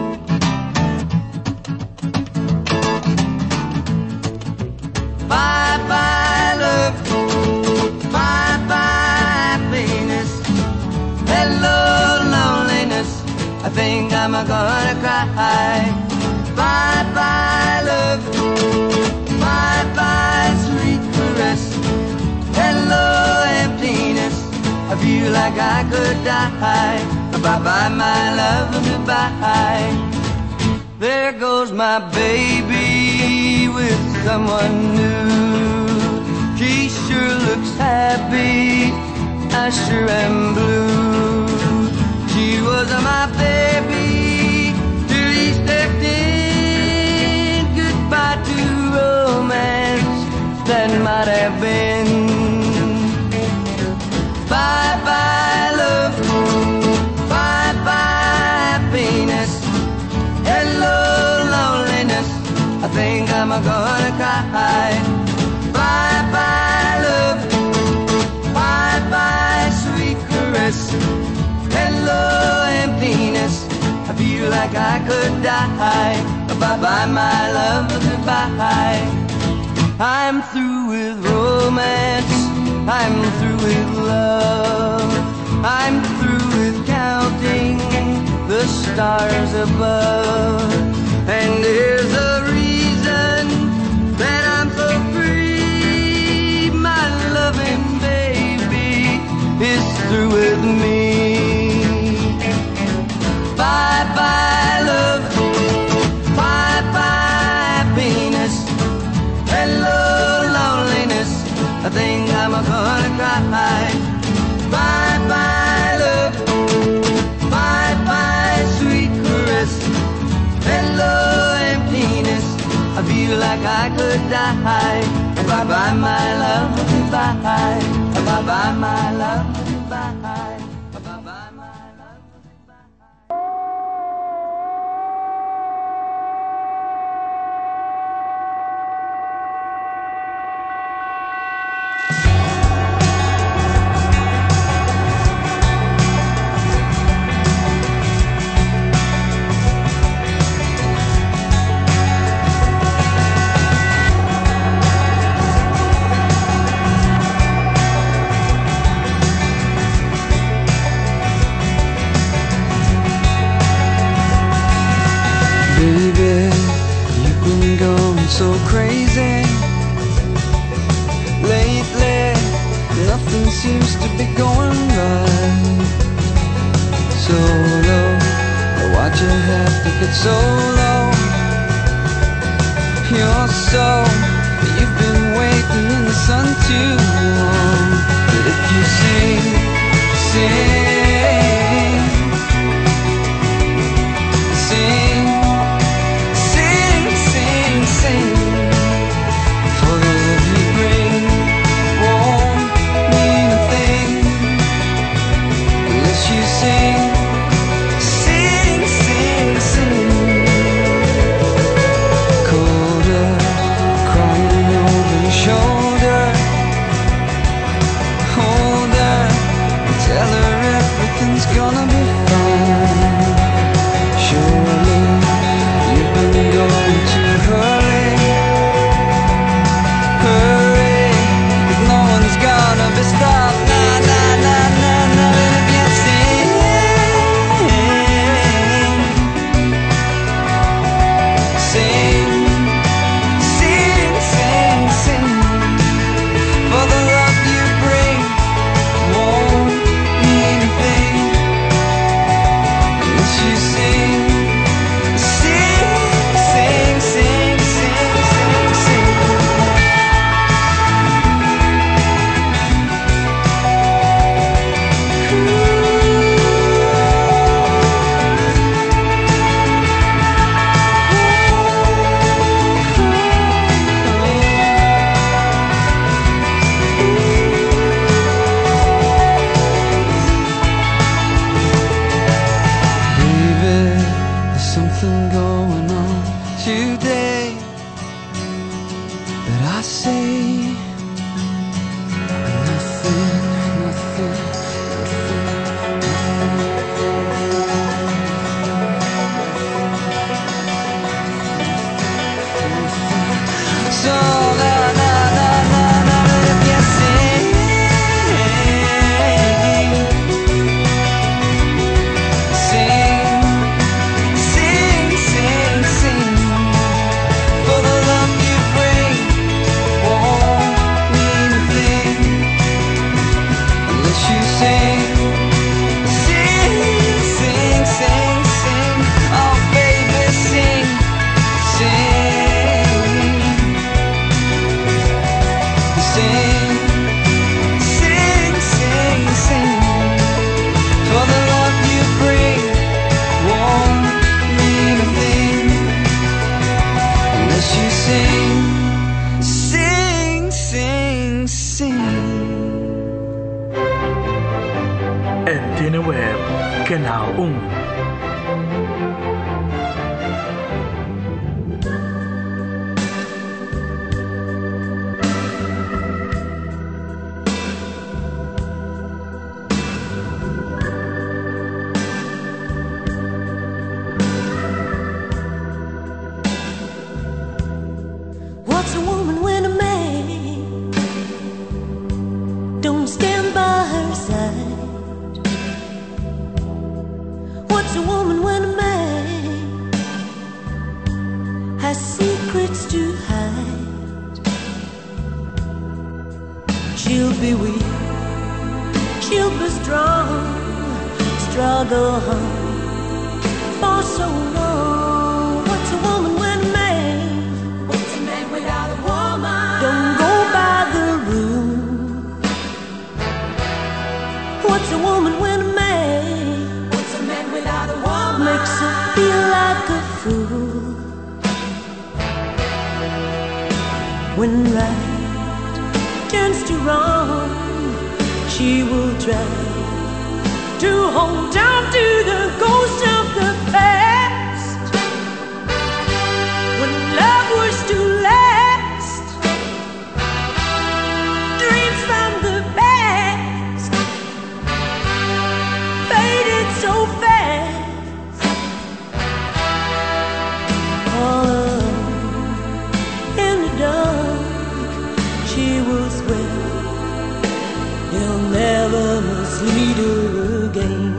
Bye bye love, bye bye happiness, hello loneliness, I think I'm gonna cry. Bye bye love, bye bye sweet caress, hello emptiness, I feel like I could die. Bye bye my love, goodbye. There goes my baby with someone new. She sure looks happy, I sure am blue. She was my baby till he stepped in. Goodbye to romance that might have been. Bye bye love, bye bye happiness, hello loneliness, I think I'm gonna cry. Bye bye love, bye bye sweet caress, hello emptiness, I feel like I could die. Bye bye my love, goodbye. I'm through with romance, I'm through with love, I'm through with counting the stars above. And there's a reason that I'm so free. My loving baby is through with me. Bye bye love, bye bye happiness, hello loneliness, I think I'm gonna cry. Bye bye love, bye bye sweet caress, hello emptiness, I feel like I could die. Bye bye my love, goodbye. Bye bye my love, goodbye. Bye bye my love, goodbye. So crazy lately, nothing seems to be going right. So low, why'd you have to get so low? You're so, you've been waiting in the sun too long. But if you sing, sing, sing, sing, for the love you bring won't mean a thing unless you sing, sing, sing, sing. Colder, crying over your shoulder, hold her, tell her everything's gonna be fine. Surely you've been going too hurry, hurry, 'cause no one's gonna be stopped. Nah, nah, nah, nah, nah. And if you sing, sing, sing, sing, sing, for the love you bring won't mean a thing unless you sing, sing, sing, sing. Antena Web, Canal um. What's a woman when a man don't stand by her side? What's a woman when a man has secrets to hide? She'll be weak, she'll be strong, struggle on for so long. What's a woman when a man without a woman don't go by the rule? What's a woman when a man What's a man without a woman makes her feel like a fool? When right turns to wrong, she will try to hold on to the ghost of the past. When love was to last, dreams from the past faded so fast. All alone in the dark, she will swear he'll never mislead her again.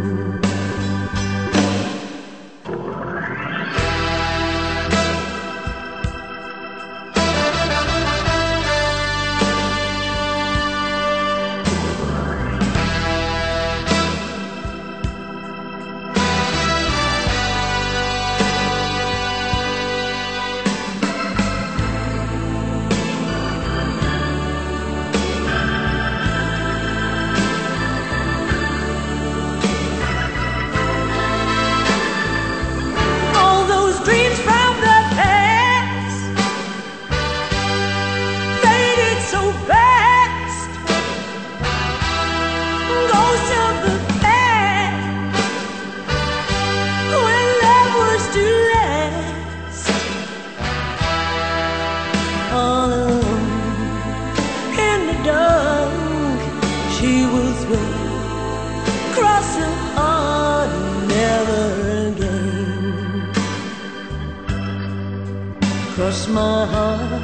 Cross my heart,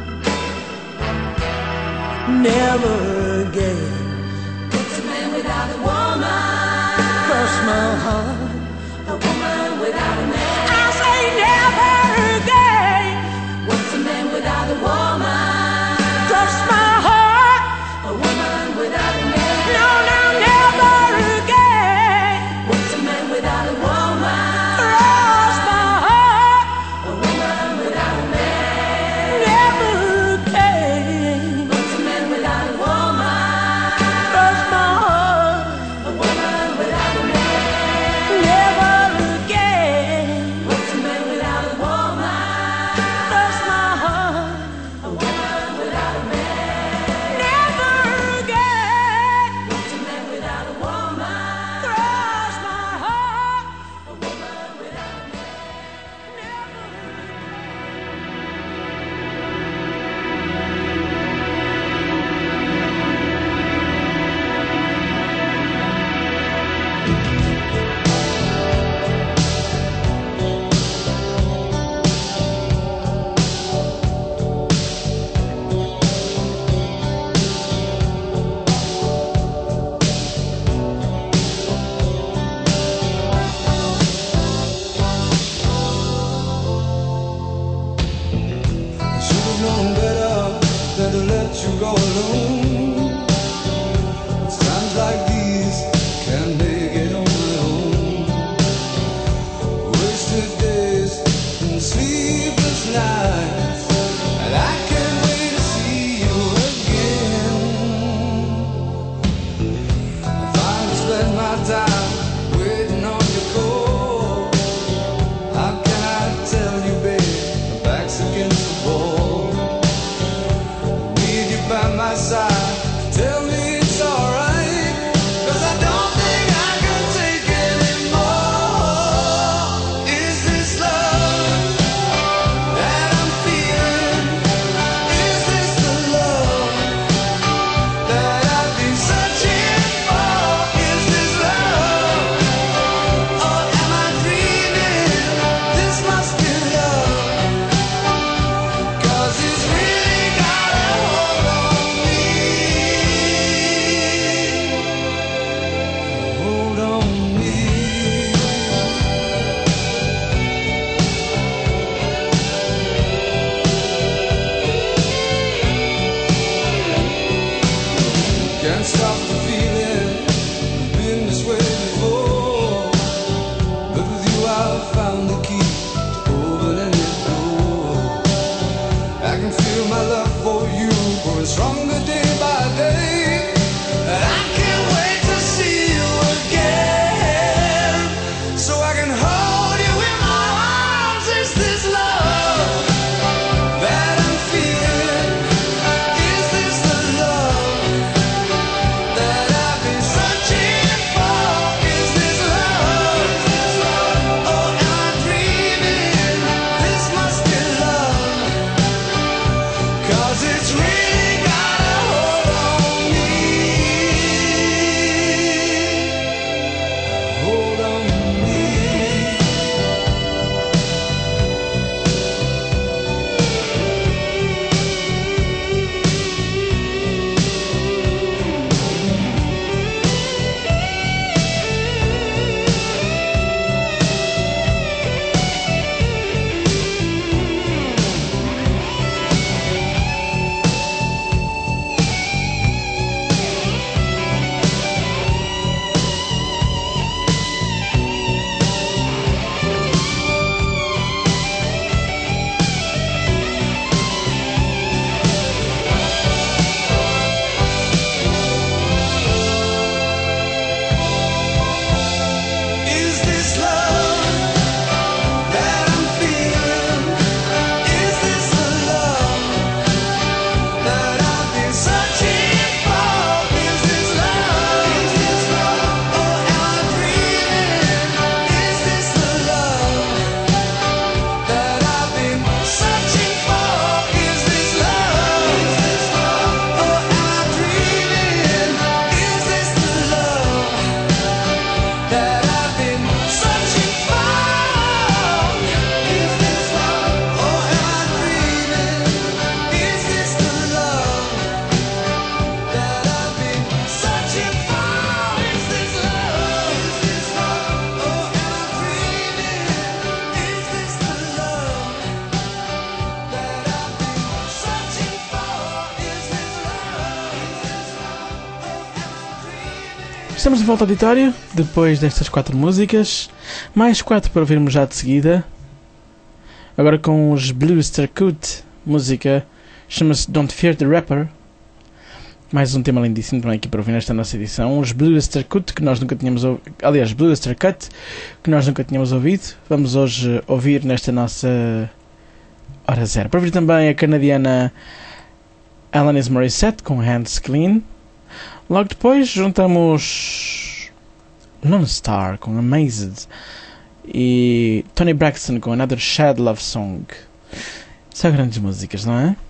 never again. What's a man without a woman? Cross my heart, a woman without a man. I say never again. What's a man without a woman? Cross my heart, a woman without a man. No, no, never again. What's a man without a woman? Cross my heart, a woman without a man. Again. Estamos de volta ao auditório, depois destas quatro músicas, mais quatro para ouvirmos já de seguida. Agora com os Blue Starcut, música chama-se Don't Fear the Rapper. Mais um tema lindíssimo também aqui para ouvir nesta nossa edição. Os Blue Starcut, que nós nunca tínhamos ouvido, aliás, Blue Starcut, que nós nunca tínhamos ouvido. Vamos hoje ouvir nesta nossa Hora Zero. Para ouvir também a canadiana Alanis Morissette com Hands Clean. Logo depois juntamos Lone Star com Amazed e Tony Braxton com Another Sad Love Song. São grandes músicas, não é?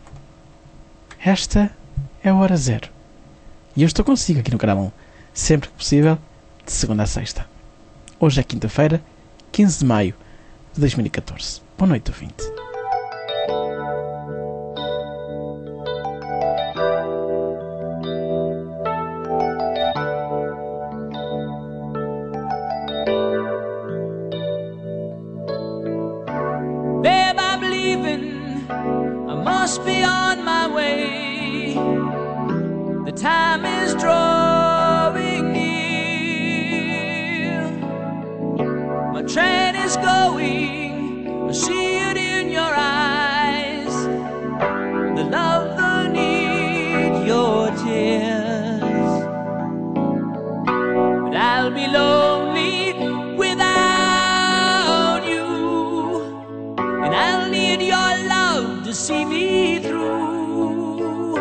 Esta é a Hora Zero e eu estou consigo aqui no canal um, sempre que possível, de segunda a sexta. Hoje é quinta-feira, quinze de maio de dois mil e catorze. Boa noite, ouvinte. Must be on my way. The time is drawing near. My train is going. I see it in your eyes. The love, the need, your tears. But I'll be lonely without you, and I'll need your love to see me through.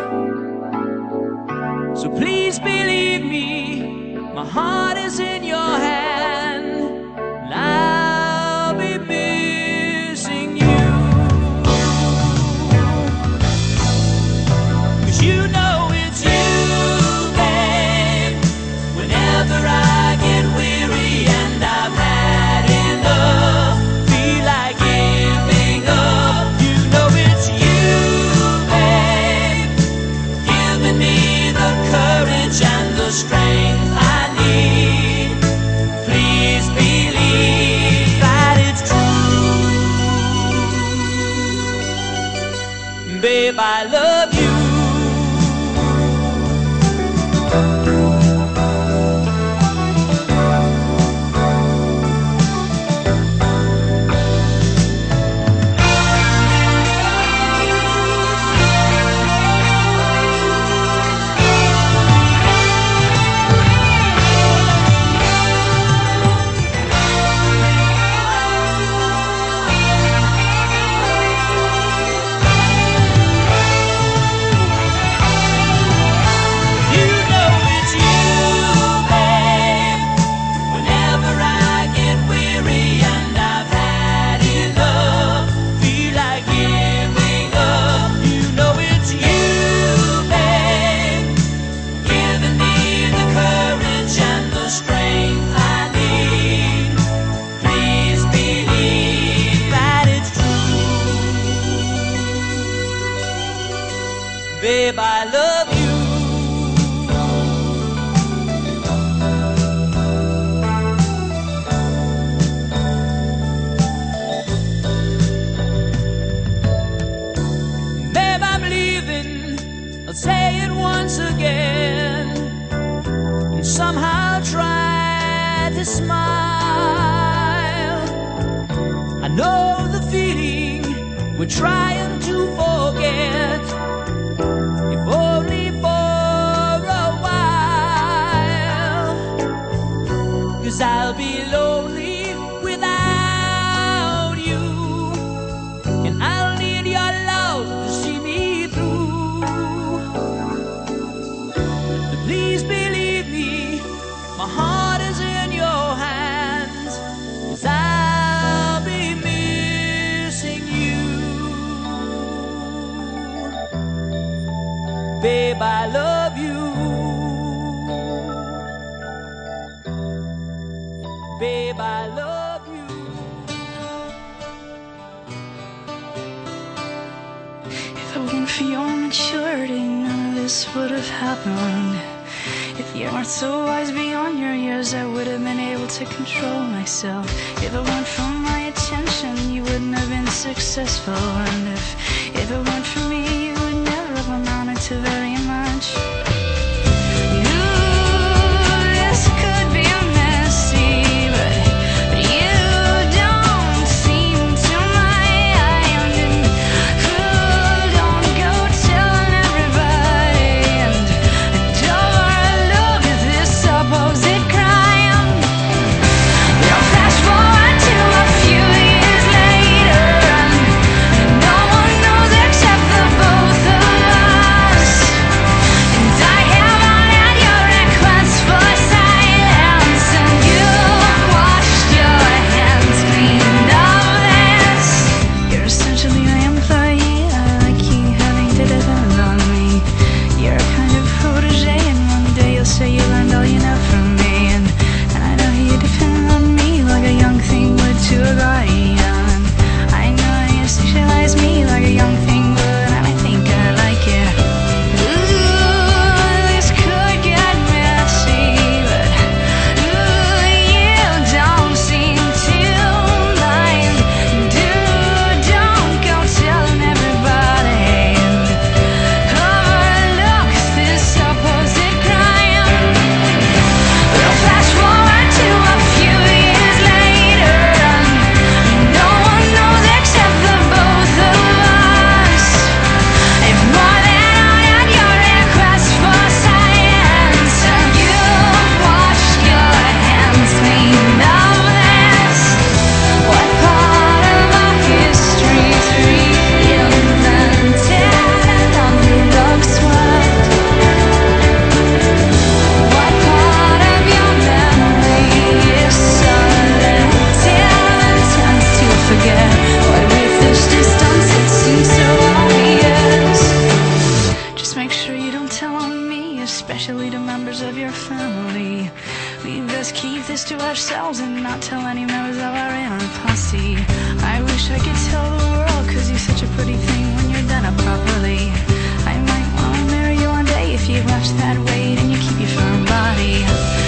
So please believe me, my heart is in your hand, and I'll be missing you. 'Cause you know it's you, babe. Whenever I get weary and I've had enough, feel like giving up, you know it's you, babe, giving me the courage and the strength I need. Please believe that it's true. Babe, I love you. Babe, I love you. Babe, I'm leaving. I'll say it once again, and somehow try to smile. I know the feeling we're trying to forget, if only for a while. 'Cause I'll be lonely without you, and I'll need your love to see me through. But please believe me, my heart is in your hands, 'cause I'll be missing you. Babe, I love you. Babe, I love you. If it weren't for your maturity, none of this would have happened. If you weren't so wise beyond your years, I would have been able to control myself. If it weren't for my attention, you wouldn't have been successful. And if, if it weren't for me, you would never have amounted to very much. You members of your family. We best keep this to ourselves and not tell any members of our inner posse. I wish I could tell the world, cause you're such a pretty thing when you're done up properly. I might wanna marry you one day if you watch that weight and you keep your firm body.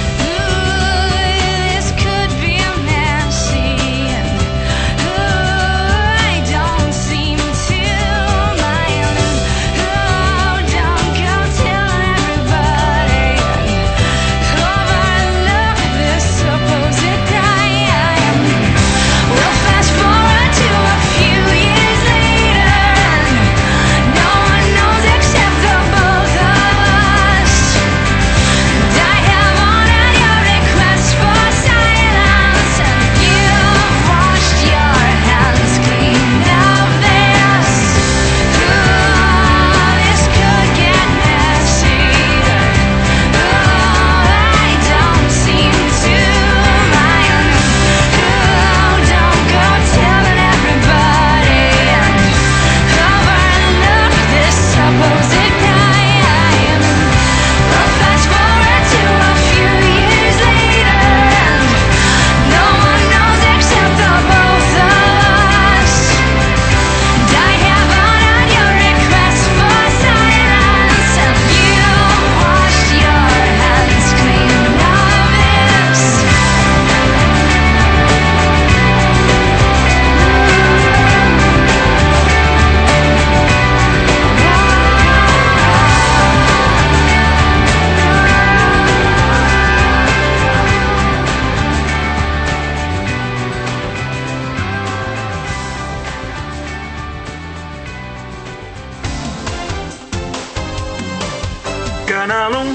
Canal um.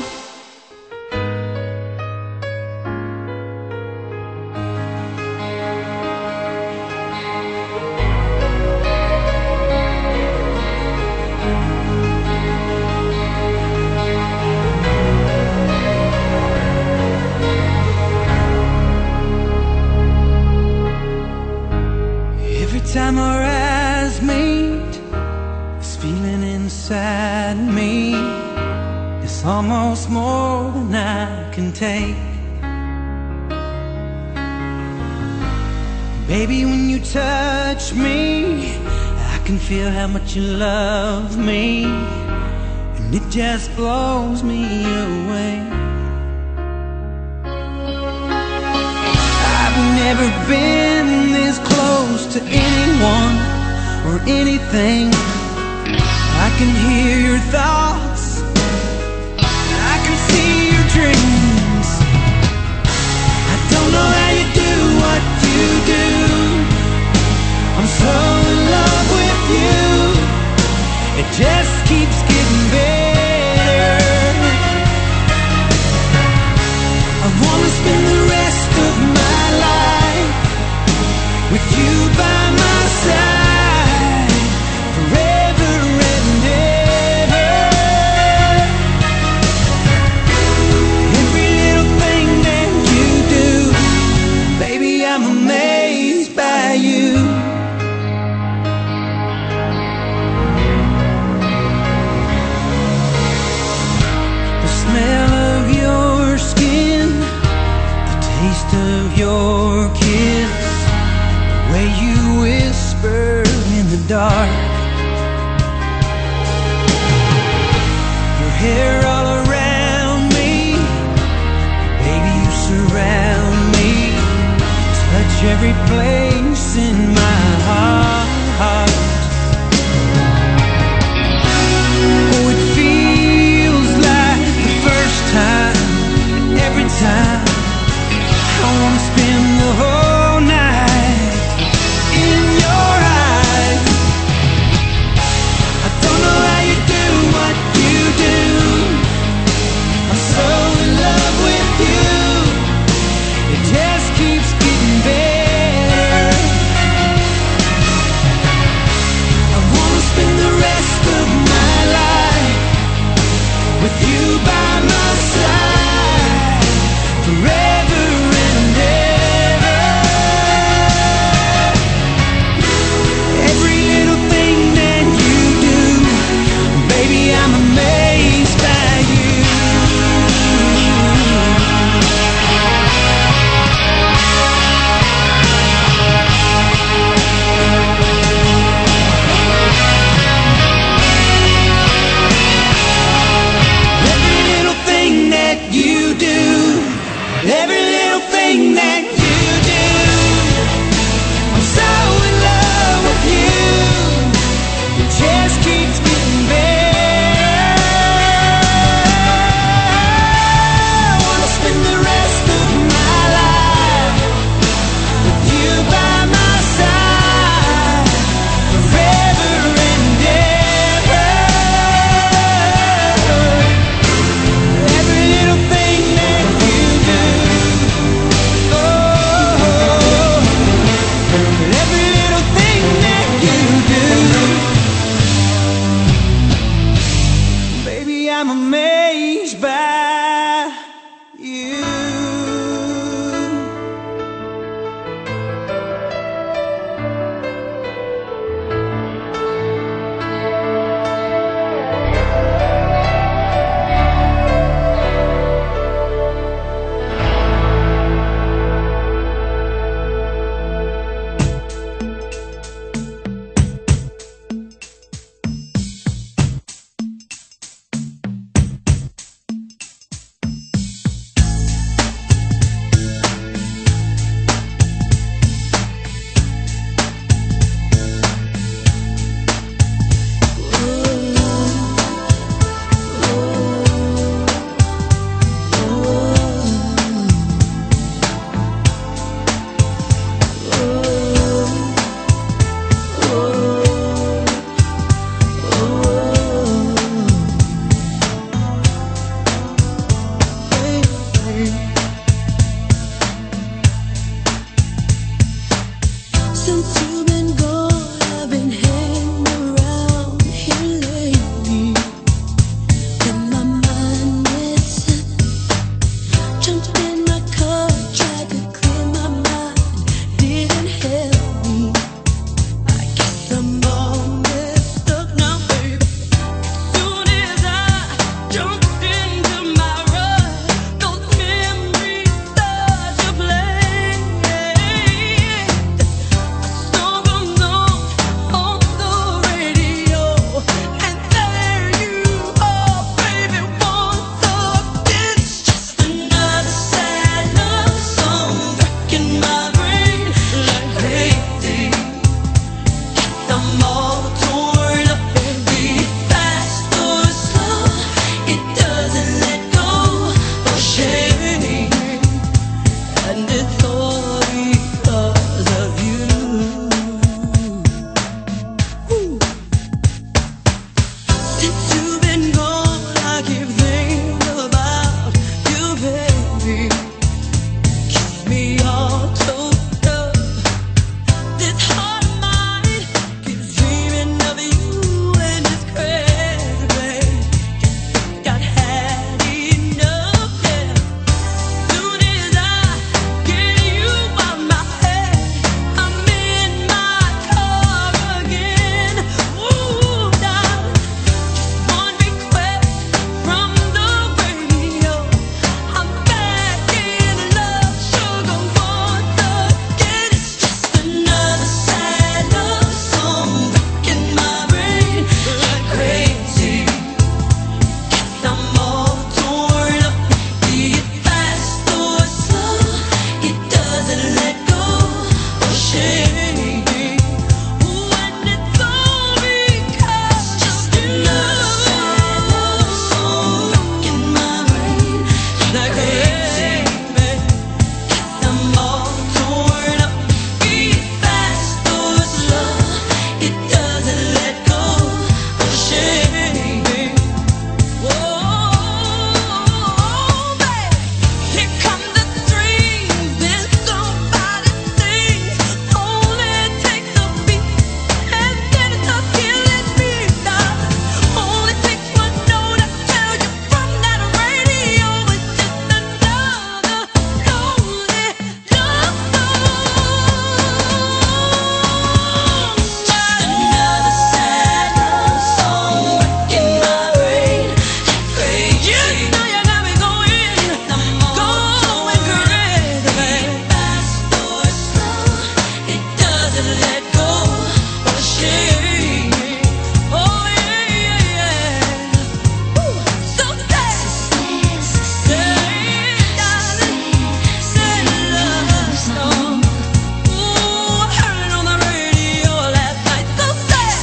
Every time our eyes meet, this feeling inside me, it's almost more than I can take. Baby, when you touch me, I can feel how much you love me, and it just blows me away. I've never been this close to anyone or anything. I can hear your thoughts, I can see your dreams. I don't know how you do what you do. I'm so in love with you. It just keeps getting better. I wanna spend the rest of my life with you by my side, forever and ever. Every little thing that you do, baby, I'm amazed by you. The smell of your skin, the taste of your kiss, the way you whisper in the dark, your hair all around me, baby, you surround me, touch every place in my heart. Oh, it feels like the first time, every time. I wanna spend the whole night in your eyes. I don't know how you do what you do. I'm so in love with you. It just keeps getting better. I wanna spend the rest of my life with you by my side, forever and ever. Since you've been gone, I've been hanging around here lately. And my mind is set. Jumped in my car, tried to clear my mind, didn't help me. I guess I'm all messed up now, baby. Soon as I jumped into my ride, those memories start to play. Song comes on on the radio, and there you are, baby, once again. It's just another sad love song wrecking my brain like crazy. I'm all torn up, be it fast or slow, it doesn't let go or shame me, and it's all because of you. Ooh. Since you've been gone, I keep thinking about you, baby. Kiss me all choked up. This heart of mine keeps dreaming of you, and it's crazy, babe. Got had enough, yeah. Soon as I get you out my head, I'm in my car again. Ooh, darling, just one request from the radio. I'm back in love, sugar, once again. It's just another sad love song wrecking my brain like crazy. Guess I'm all torn up, be it fast or slow, it doesn't let go or shame me. Ooh, and it's all because just another sad love song wrecking my brain like crazy. Guess I'm all torn up, be it fast or slow, it doesn't let go or shame me. Whoa, baby, here come the strings, then somebody sings. Only takes a beat, and then it's a killing beat, darling. Only takes one note to tell you from that radio. It's just another lonely love song. Just another sad love song wrecking my brain like crazy. You know you got me going, going crazy, baby. Fast or slow, it doesn't let go or shame me. Oh yeah, yeah, yeah. Woo. So sad, sad, darling, sad love song. Ooh, I heard it on the radio last night. So sad,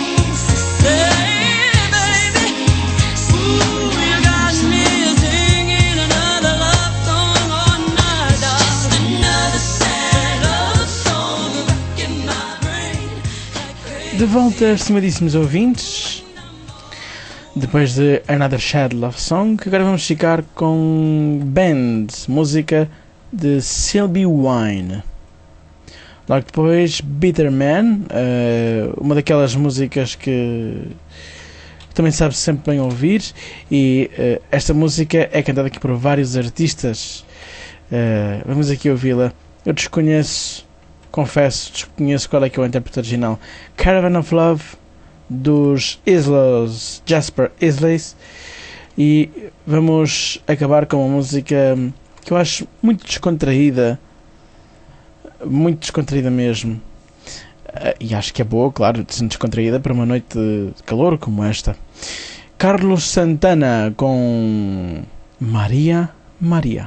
sad, baby. Ooh, you got me singing another love song all night. It's just another sad love song wrecking my brain like crazy. De volta, estimadíssimos ouvintes, depois de Another Sad Love Song, agora vamos ficar com Band, música de Sylvie Wine. Logo depois, Bitter Man, eh, uma daquelas músicas que também sabe sempre bem ouvir, e eh, esta música é cantada aqui por vários artistas. Eh, vamos aqui ouvi-la. Eu desconheço, confesso, desconheço qual é que é o intérprete original. Caravan of Love, dos Islas, Jasper Isleys, e vamos acabar com uma música que eu acho muito descontraída, muito descontraída mesmo, e acho que é boa, claro, descontraída para uma noite de calor como esta. Carlos Santana com Maria Maria,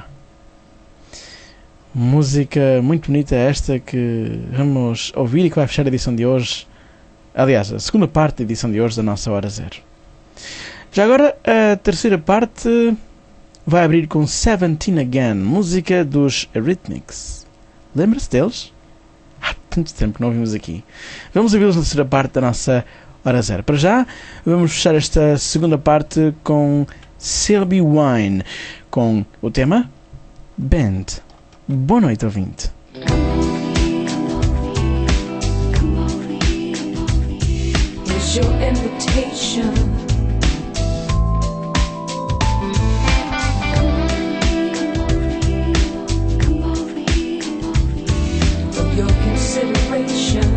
música muito bonita esta que vamos ouvir e que vai fechar a edição de hoje. Aliás, a segunda parte da edição de hoje da nossa Hora Zero. Já agora, a terceira parte vai abrir com Seventeen Again, música dos Eurythmics. Lembra-se deles? Há tanto tempo que não ouvimos aqui. Vamos ouvi-los na terceira parte da nossa Hora Zero. Para já, vamos fechar esta segunda parte com Sylvie Wine, com o tema Band. Boa noite, ouvinte. Here's your invitation. For your consideration.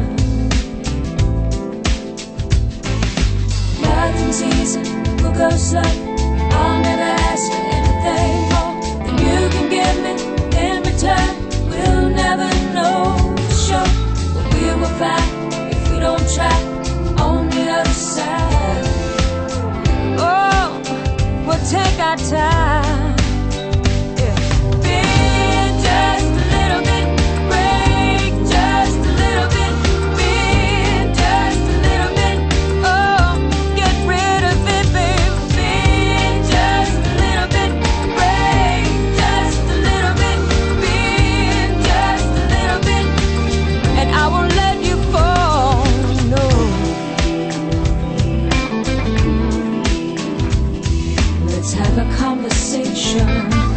Nothing's easy, we'll go slow. I'll never ask you anything more than you can give me in return. We'll never know for sure, but we will find if we don't try on the other side. Oh, we'll take our time. Yeah. Bend just a little bit, break just a little bit, bend just a little bit. Oh, get rid of it, baby. Bend just a little bit, break just a little bit, bend just a little bit, and I won't let you fall. No. Let's have a conversation.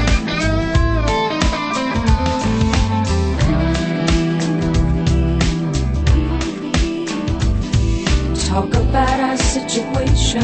Talk about our situation.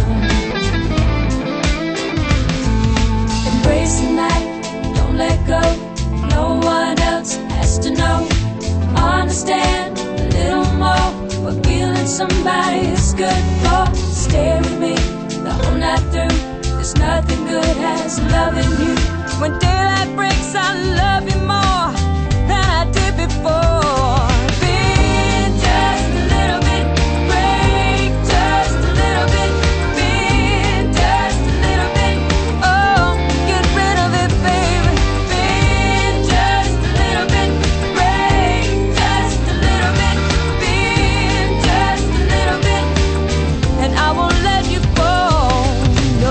Embrace the night, don't let go. No one else has to know. Understand a little more what feeling somebody is good for. Stay with me the whole night through. There's nothing good as loving you. When daylight breaks, I love you more than I did before. Bend just a little bit, break just a little bit, bend just a little bit. Oh, get rid of it, baby. Bend just a little bit, break just a little bit, bend just a little bit, and I won't let you fall. No.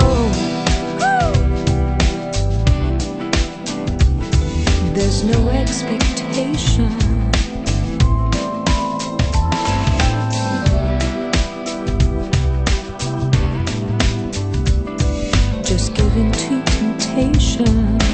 There's no expectation. Just giving to temptation.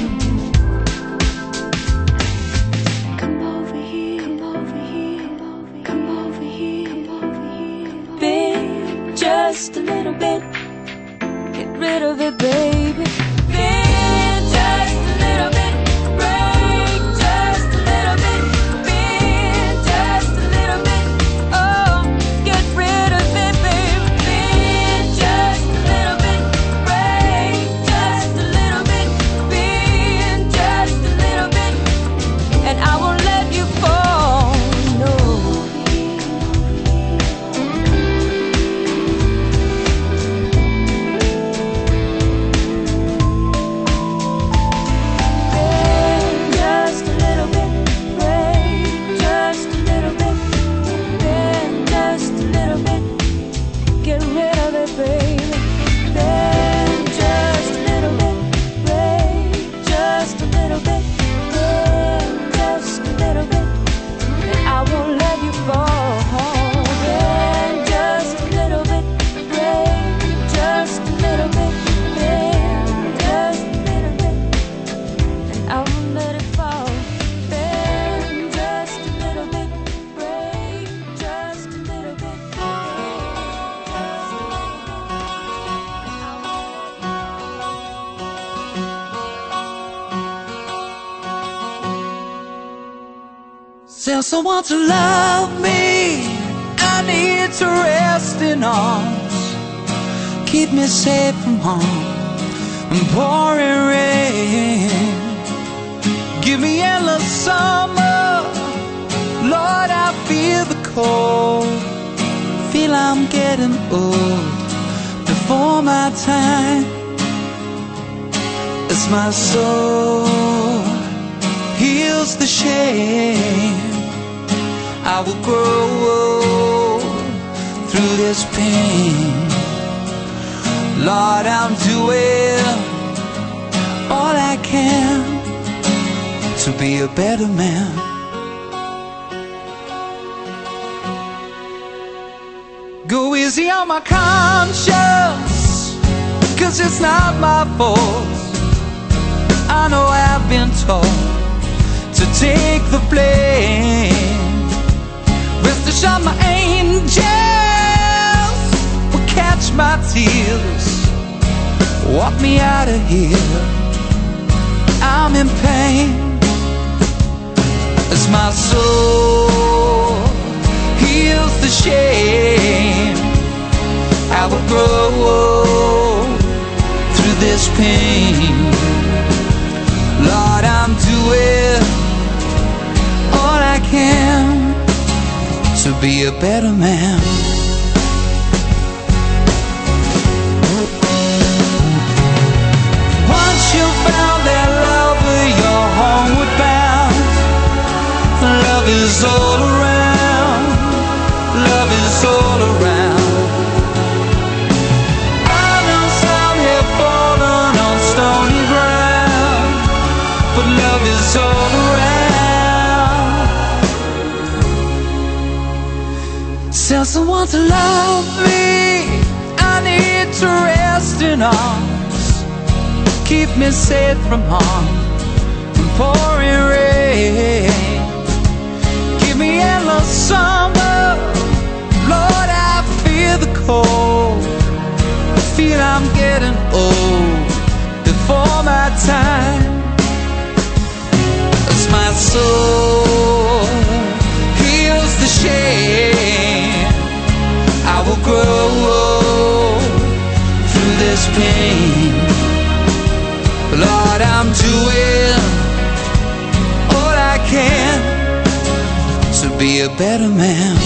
Come over here, come over here, come over here, come over here. Bend just a little bit, get rid of it, baby. Bend just a little bit. Break just a little bit, bend just a little bit. Oh, get rid of it, baby. Bend just a little bit, break just a little bit, bend just a little bit, and I won't let you fall. No. Tell someone to love me. I need to rest in arms. Keep me safe from harm and pouring rain. Give me endless summer. Lord, I feel the cold. Feel I'm getting old before my time. As my soul heals the shame, I will grow through this pain. Lord, I'm doing all I can to be a better man. Go easy on my conscience, 'cause it's not my fault. I know I've been told to take the blame. Rest assured my angels will catch my tears, walk me out of here. I'm in pain as my soul heals the shame. I will grow through this pain. Lord, I'm doing all I can to be a better man. Once you found that love, you're homeward bound. Love is all around. Love is all around. I know some have fallen on stony ground, but love is all around. Tell someone to love me. I need to rest in arms. Keep me safe from harm, from pouring rain. Give me endless summer. Lord, I feel the cold. I feel I'm getting old before my time. As my soul heals the shame, I will grow through this pain. Lord, I'm doing all I can to be a better man.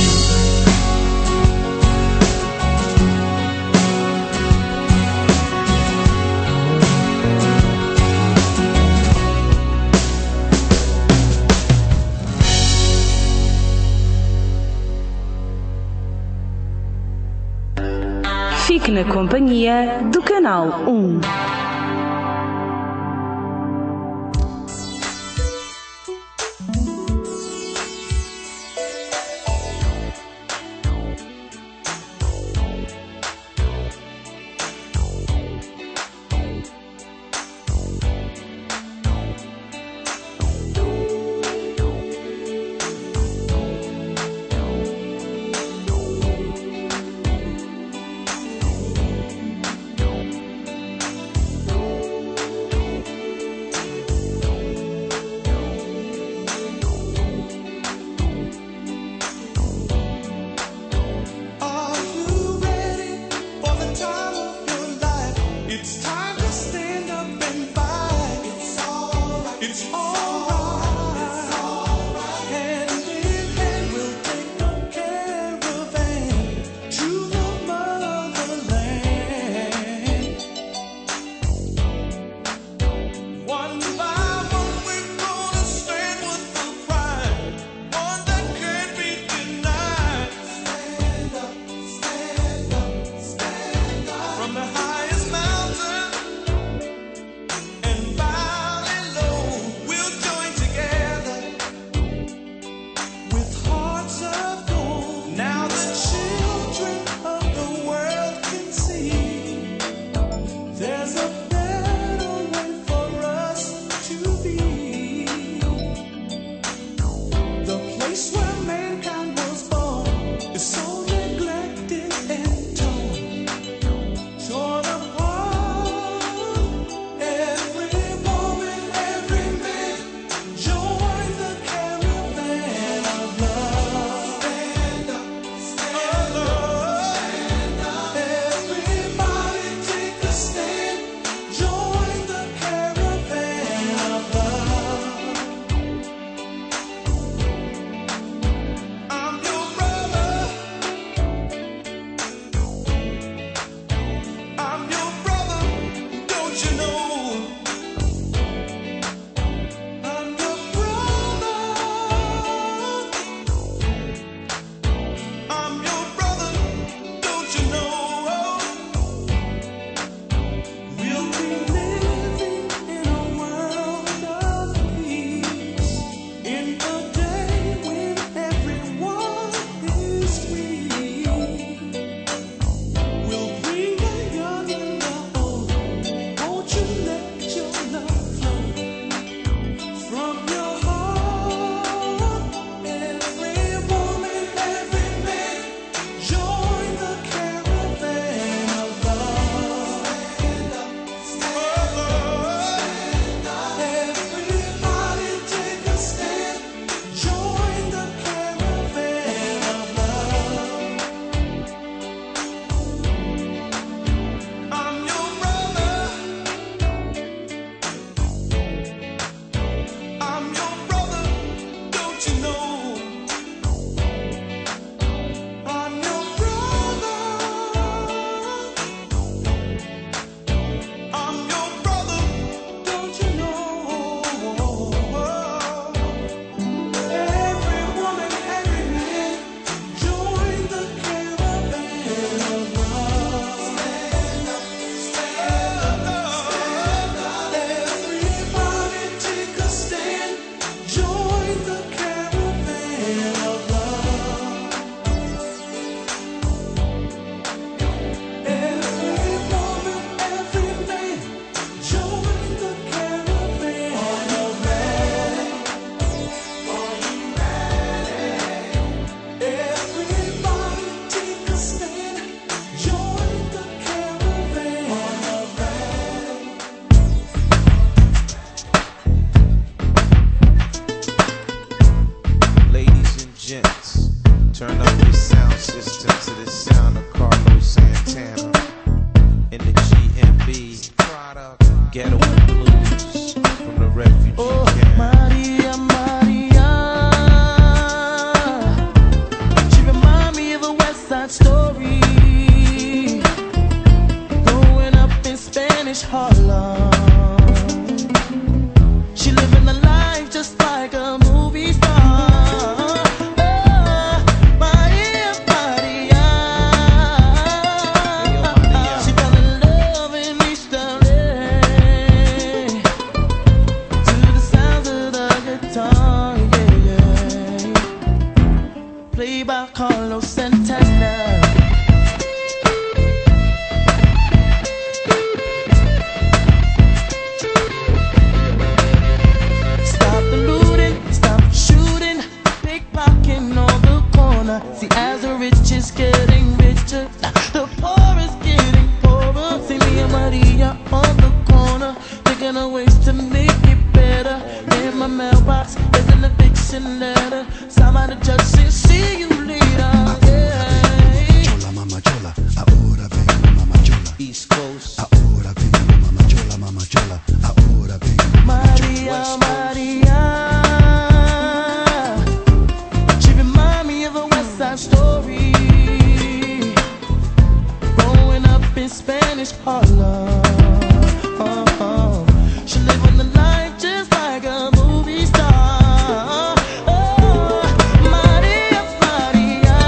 Fique na companhia do Canal um. We'll by Carlos Santana. Stop the looting, stop the shooting, pickpocketing on the corner. See, as the rich is getting richer, the poor is getting poorer. See me and Maria on the corner, thinking of ways to make it better. In my mailbox, there's an eviction letter. Somebody just said, see you later. Yeah. Chola, mama chola, ahora vengo, mama chola. East Coast. Ahora vengo, mama chola, mama chola. Ahora vengo, mama chola. Maria, Maria. She remind me of a West Side Story. Growing up in Spanish Harlem. Uh-huh. She live on the line just like a movie star. Oh, Maria, Maria.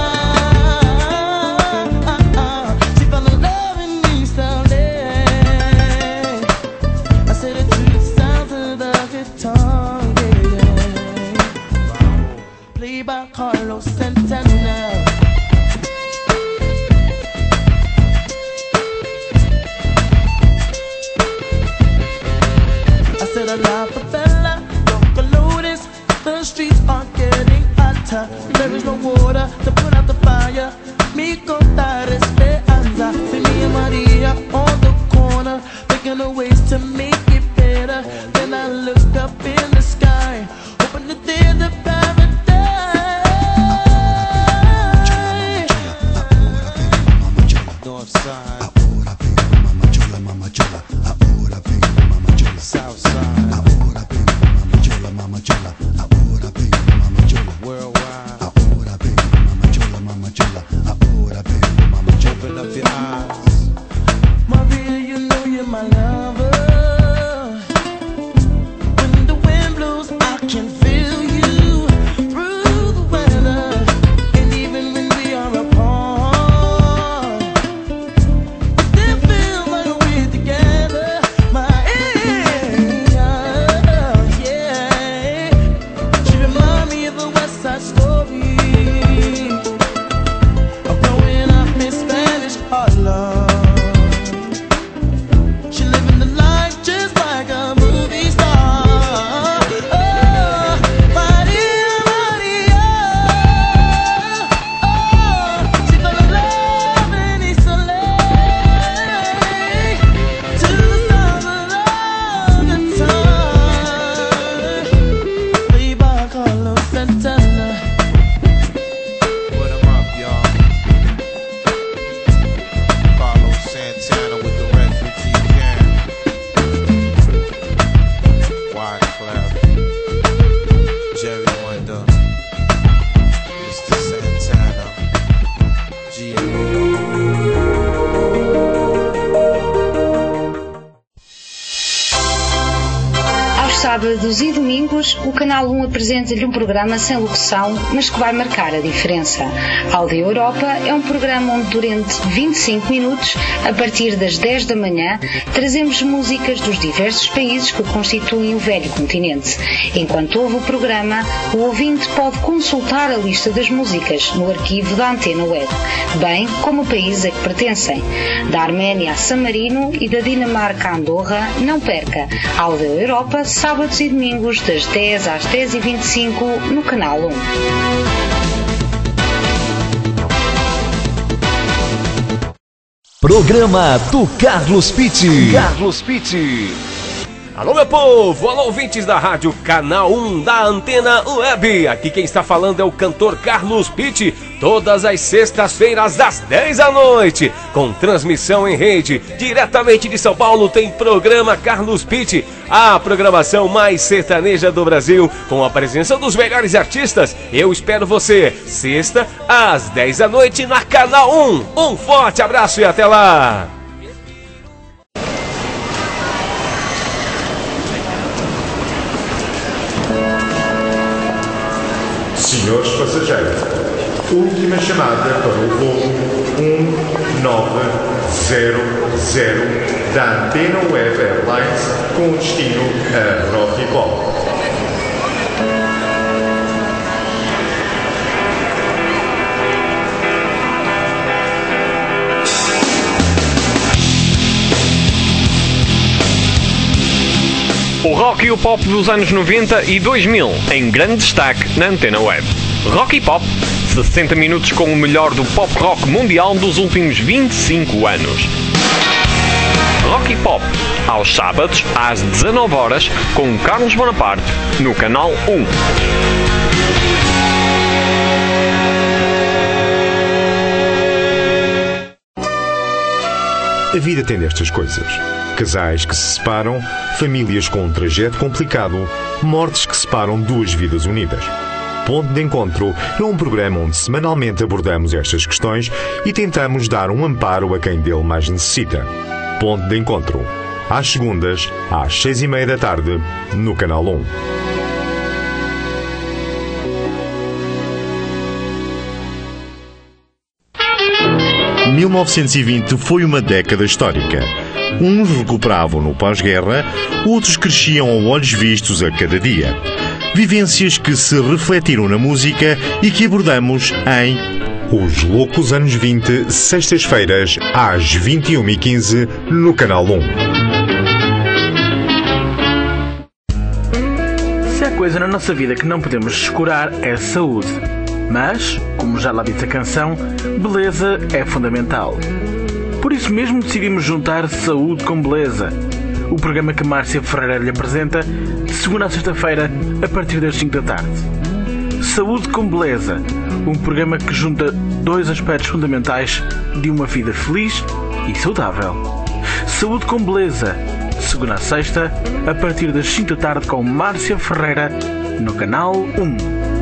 She fell in love in East L A. I said it to the sound of the guitar, yeah. Played by Carlos Santana. I said a la favela, local lotus. The streets are getting hotter. There is no water to put out the fire. Mi contar esperanza. See me and Maria on the corner, thinking of ways to make it better. Then I looked up in the sky, hoping that there's a paradise. North side. Ahora vengo, mama chola, mama chola. Ahora vengo, mama chola. South side. Ahora vengo, mama chola, mama chola. Ahora vengo, mama chola. Worldwide. Ahora vengo, mama chola, mama chola. Ahora vengo, mama chola. Open up your eyes. Maria, you know you're my lover. When the wind blows, I can feel you through the weather. And even when we are apart, we still feel like we're together. Maria, yeah. She remind me of a West Side Story. Of growing up in Spanish Harlem. She living the life just like a movie star. Oh, Maria, Maria. Oh, she fell in love in East L A. To the sound of the guitar. Played by Carlos Santana. Put 'em up, y'all. Carlos Santana with the refugee camp. Wyclef, Jerry Wonder, Mister Santana, G M O. Aos sábados e domingos, o Canal um apresenta-lhe um programa sem locução, mas que vai marcar a diferença. Áudio Europa é um programa onde durante vinte e cinco minutos, a partir das dez da manhã, trazemos músicas dos diversos países que constituem o velho continente. Enquanto ouve o programa, o ouvinte pode consultar a lista das músicas no arquivo da Antena Web, bem como o país a que pertencem. Da Arménia a San Marino e da Dinamarca a Andorra, não perca Áudio Europa, sábados e domingos das dez às dez e vinte e cinco no Canal um. Programa do Carlos Pitti. Carlos Pitti. Alô, meu povo! Alô, ouvintes da rádio Canal um da Antena Web. Aqui quem está falando é o cantor Carlos Pitti. Todas as sextas-feiras às dez da noite, com transmissão em rede. Diretamente de São Paulo tem programa Carlos Pitti, a programação mais sertaneja do Brasil, com a presença dos melhores artistas. Eu espero você, sexta às dez da noite na Canal um. Um forte abraço e até lá! Senhores passageiros, última chamada para o voo um nove zero zero da Antena Web Airlines com destino a Rotterdam. rock e o pop dos anos noventa e dois mil, em grande destaque na Antena Web. Rock e Pop, sessenta minutos com o melhor do pop rock mundial dos últimos vinte e cinco anos. Rock e Pop, aos sábados, às dezanove horas, com Carlos Bonaparte, no Canal um. A vida tem destas coisas. Casais que se separam, famílias com um trajeto complicado, mortes que separam duas vidas unidas. Ponto de Encontro é um programa onde semanalmente abordamos estas questões e tentamos dar um amparo a quem dele mais necessita. Ponto de Encontro, às segundas, às seis e meia da tarde, no Canal um. mil novecentos e vinte foi uma década histórica. Uns recuperavam no pós-guerra, outros cresciam a olhos vistos a cada dia. Vivências que se refletiram na música e que abordamos em Os Loucos Anos vinte, sextas-feiras, às vinte e uma e quinze, no Canal um. Se há coisa na nossa vida que não podemos descurar é saúde. Mas, como já lá disse a canção, beleza é fundamental. Por isso mesmo decidimos juntar Saúde com Beleza, o programa que Márcia Ferreira lhe apresenta de segunda a sexta-feira a partir das cinco da tarde. Saúde com Beleza, um programa que junta dois aspectos fundamentais de uma vida feliz e saudável. Saúde com Beleza, de segunda a sexta, a partir das cinco da tarde com Márcia Ferreira, no Canal um.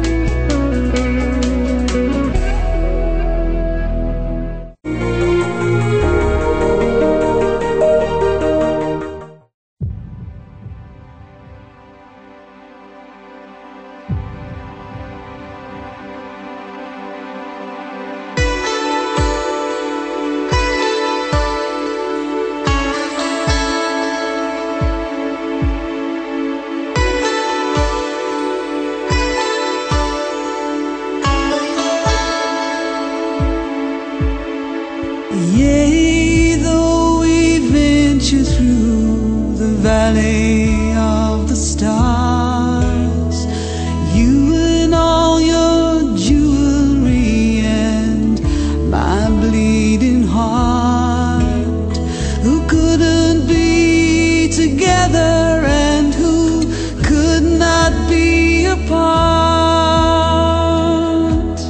Yea, though we venture through the valley of the stars, you and all your jewelry and my bleeding heart, who couldn't be together and who could not be apart.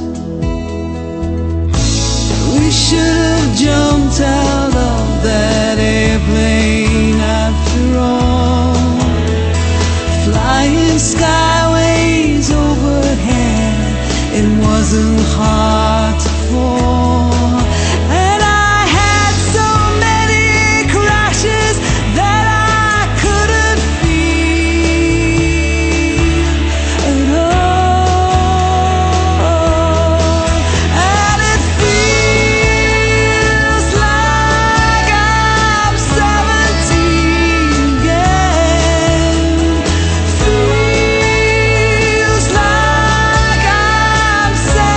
We should have jumped out of that airplane after all, flying skyways overhead. It wasn't hard to fall, and I had so many crashes that I couldn't feel at all. And it feels like I'm seventeen again. Feels like I'm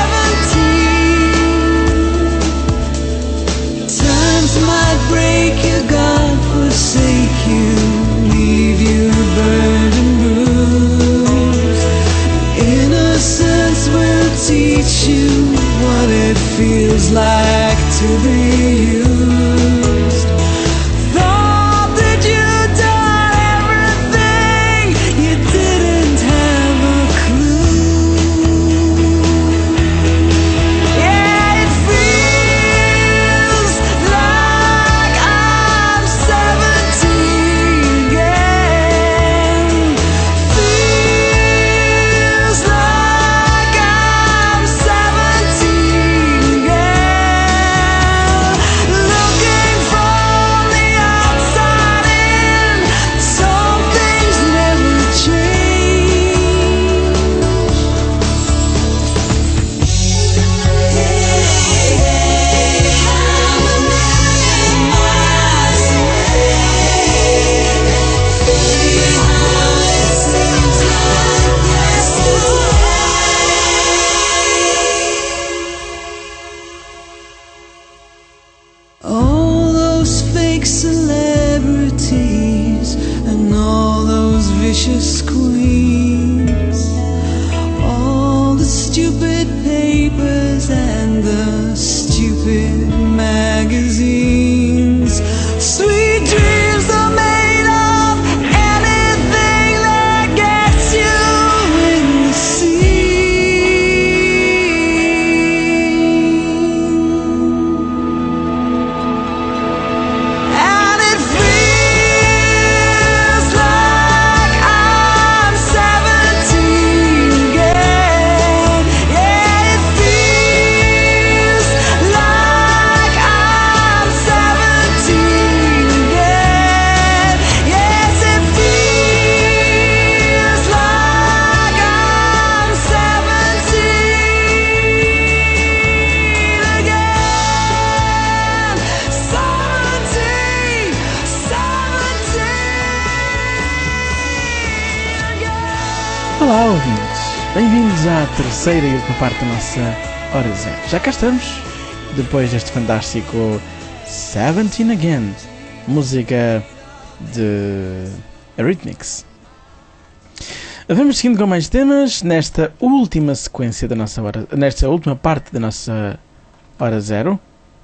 seventeen. Times might break you, God forsake you, leave you burned and bruised. Innocence will teach you what it feels like to be used. Thought that you'd done everything, you didn't have a clue. Yeah, it feels like I'm seventeen again. Feels like I'm seventeen again. ouvintes, bem-vindos à terceira e última parte da nossa Hora Zero. Já cá estamos, depois deste fantástico Seventeen Again, música de Eurythmics. Vamos seguindo com mais temas nesta última sequência da nossa hora, nesta última parte da nossa Hora Zero.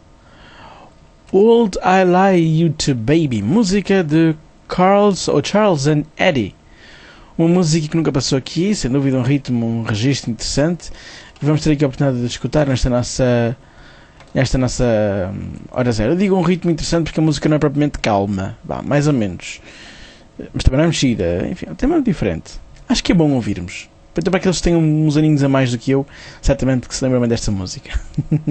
Old I Lie You to Baby, música de Carls, ou Charles and Eddie. Uma música que nunca passou aqui, sem dúvida um ritmo, um registro interessante. E vamos ter aqui a oportunidade de escutar nesta nossa, nesta nossa Hora Zero. Eu digo um ritmo interessante porque a música não é propriamente calma, bah, mais ou menos. Mas também não é mexida, enfim, é um tema diferente. Acho que é bom ouvirmos. Então, para aqueles que têm uns aninhos a mais do que eu, certamente que se lembram bem desta música.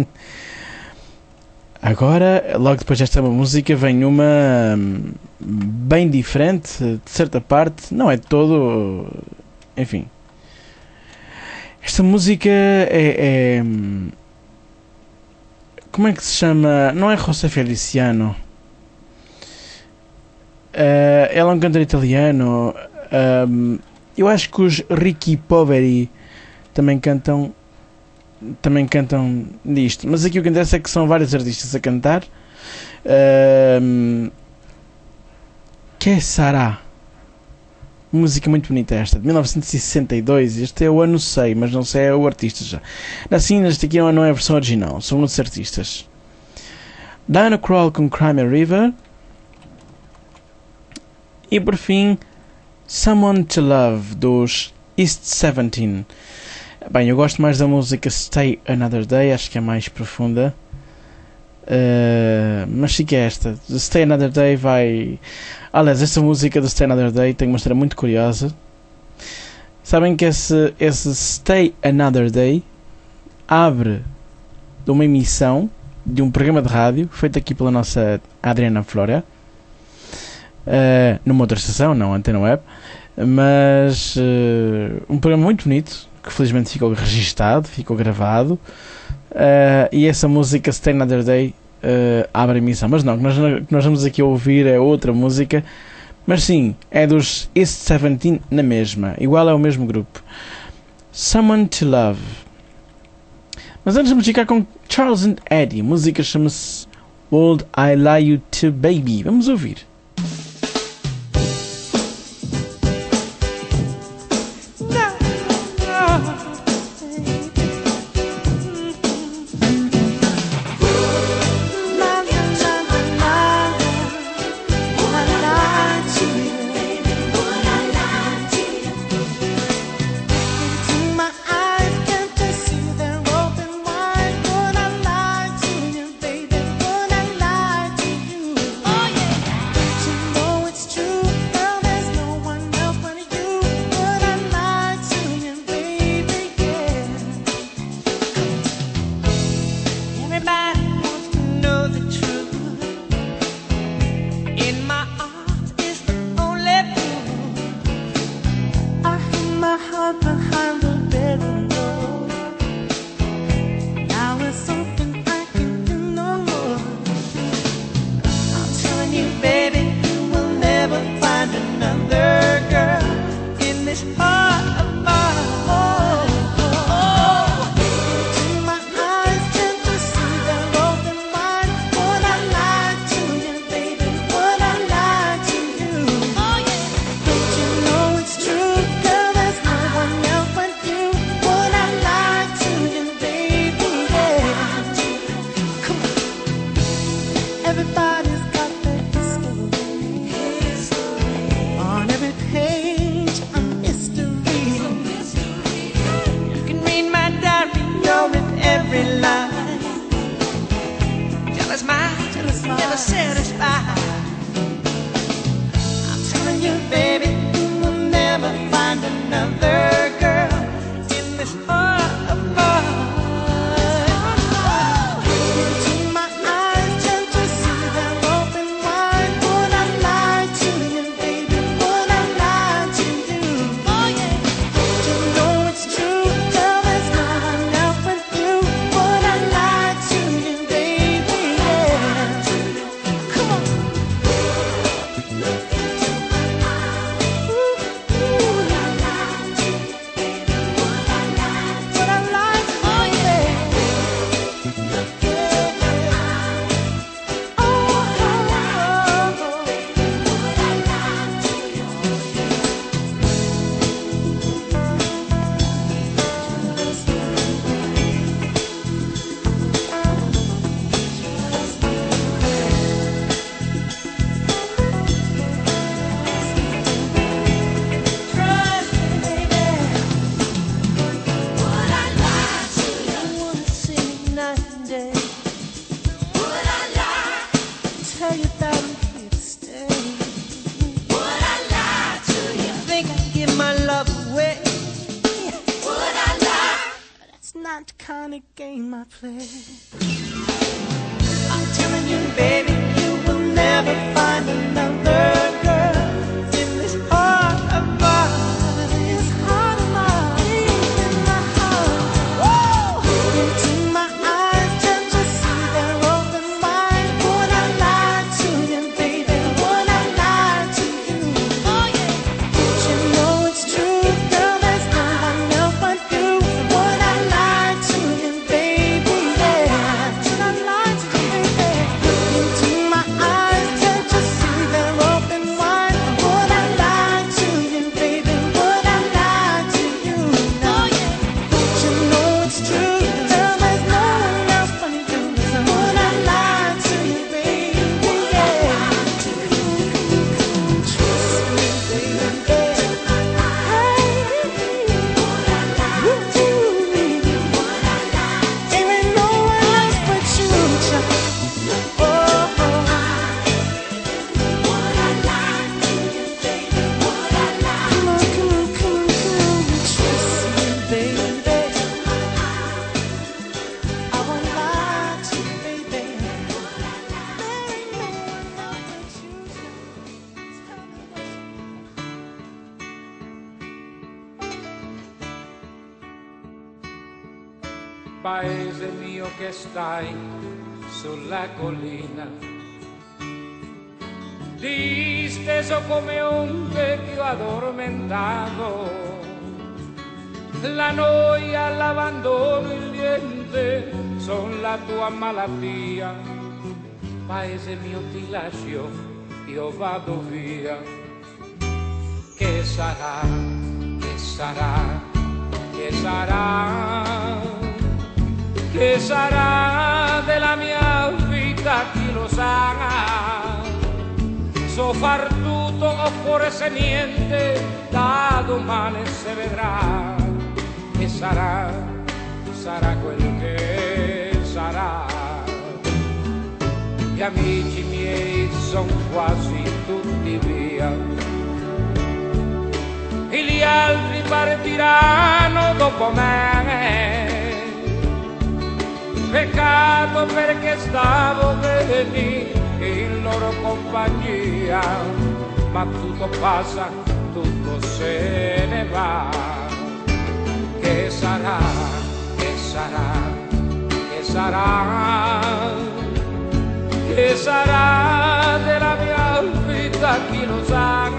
Agora, logo depois desta música, vem uma bem diferente, de certa parte, não é de todo, enfim. Esta música é, é como é que se chama? Não é José Feliciano. Uh, ela é um cantor italiano. Um, eu acho que os Ricky Poveri também cantam também cantam disto, mas aqui o que acontece é que são vários artistas a cantar. Um, que é Sará, música muito bonita esta, de mil novecentos e sessenta e dois. Este é o ano, sei, mas não sei é o artista já. Assim, este aqui não é a versão original, são outros artistas. Diana Krall com Crime River. E por fim, Someone to Love, dos East Seventeen. Bem, eu gosto mais da música Stay Another Day, acho que é mais profunda. Uh, mas sim que é esta. The Stay Another Day vai... Aliás, essa música do Stay Another Day tem uma história muito curiosa. Sabem que esse, esse Stay Another Day abre de uma emissão de um programa de rádio feito aqui pela nossa Adriana Flora. Uh, numa outra estação, não Antena Web. Mas uh, um programa muito bonito, que felizmente ficou registado, ficou gravado, uh, e essa música Stay Another Day uh, abre a emissão. Mas não, o que nós, que nós vamos aqui ouvir é outra música, mas sim, é dos East Seventeen na mesma, igual é o mesmo grupo. Someone to Love. Mas antes vamos ficar com Charles and Eddie, a música chama-se Old I Lie You to Baby. Vamos ouvir. not the kind of game I play. I'm telling you, baby, you will never find another girl in this heart of mine. This heart of mine, in my heart. Woo! Into my eyes, can't you see they're open wide? Would I lie to you, baby? Would I lie to you? Oh yeah. Don't you know it's true, girl? There's no one else but you. Would I lie to you, baby? Yeah. Should I lie to you, baby? Into my eyes, can't you see they're open wide? Would I lie to you, baby? Would I lie to you? No, yeah. Don't you know it's true, girl? There's no one else but you. So would I lie to you, baby? Yeah. Trust me, baby. Hey, there ain't no one else but you, child. Oh, oh. Come on, come on, come on, come on. Trust me, baby. I won't lie to you, baby. There ain't no one else but you. Paese mio che stai sulla collina, disteso come un vecchio addormentato, la noia, l'abbandono, il niente son la tua malattia. Paese mio ti lascio, io vado via. Che sarà, che sarà, che sarà? Che sarà della mia vita, chi lo sa? So far tutto o forse niente, da domani si vedrà. E sarà, sarà quello che sarà. Gli amici miei son quasi tutti via, e gli altri partiranno dopo me. Peccato perché stavo bene in loro compagnia, ma tutto passa, tutto se ne va. Che sarà, che sarà, che sarà, che sarà della mia vita, chi lo sa?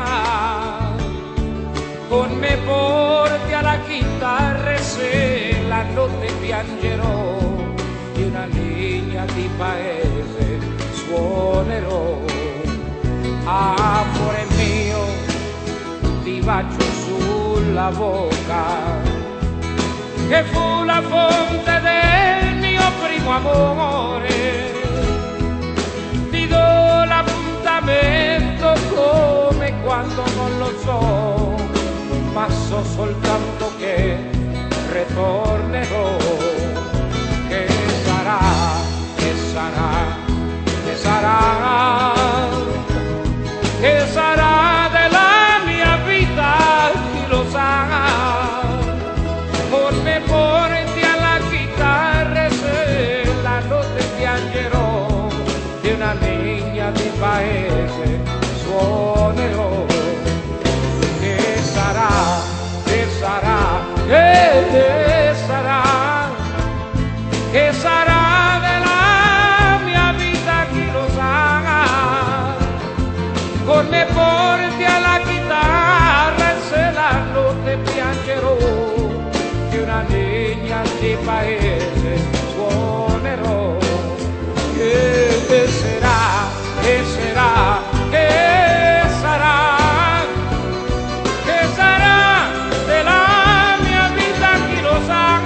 Con me porti alla chitarra e se la notte piangerò, di una linea di paese suonerò. Amore mio, ti bacio sulla bocca, che fu la fonte del mio primo amore. Ti do l'appuntamento come quando non lo so, ma so soltanto che ritornerò. Che sarà, che sarà, che sarà, che sarà della mia vita, chi lo sa? Con me porti alla chitarra e se la notte piangerò, di una legna di paese suonerò. Che sarà, che sarà, che sarà, che sarà della mia vita, chi lo sa? Con me porti alla chitarra e se la notte piangerò, di una legna di paese suonerò. Che sarà, che sarà, che sarà, che sarà della mia vita, chi lo sa?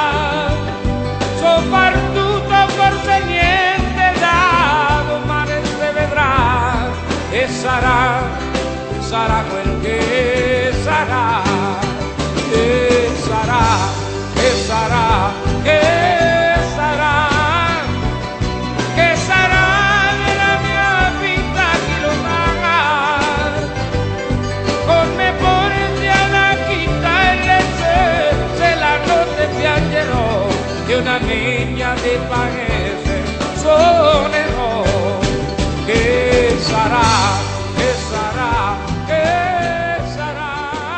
So far tutto, forse niente, da domani si vedrà. E sarà, sarà quel che sarà. E sarà, e sarà, che sarà, che sarà nella mia vita, chi lo sa? Con me porti alla chitarra e se, se la notte piangerò, legna di paese suonerò. Che sarà, che sarà, che sarà.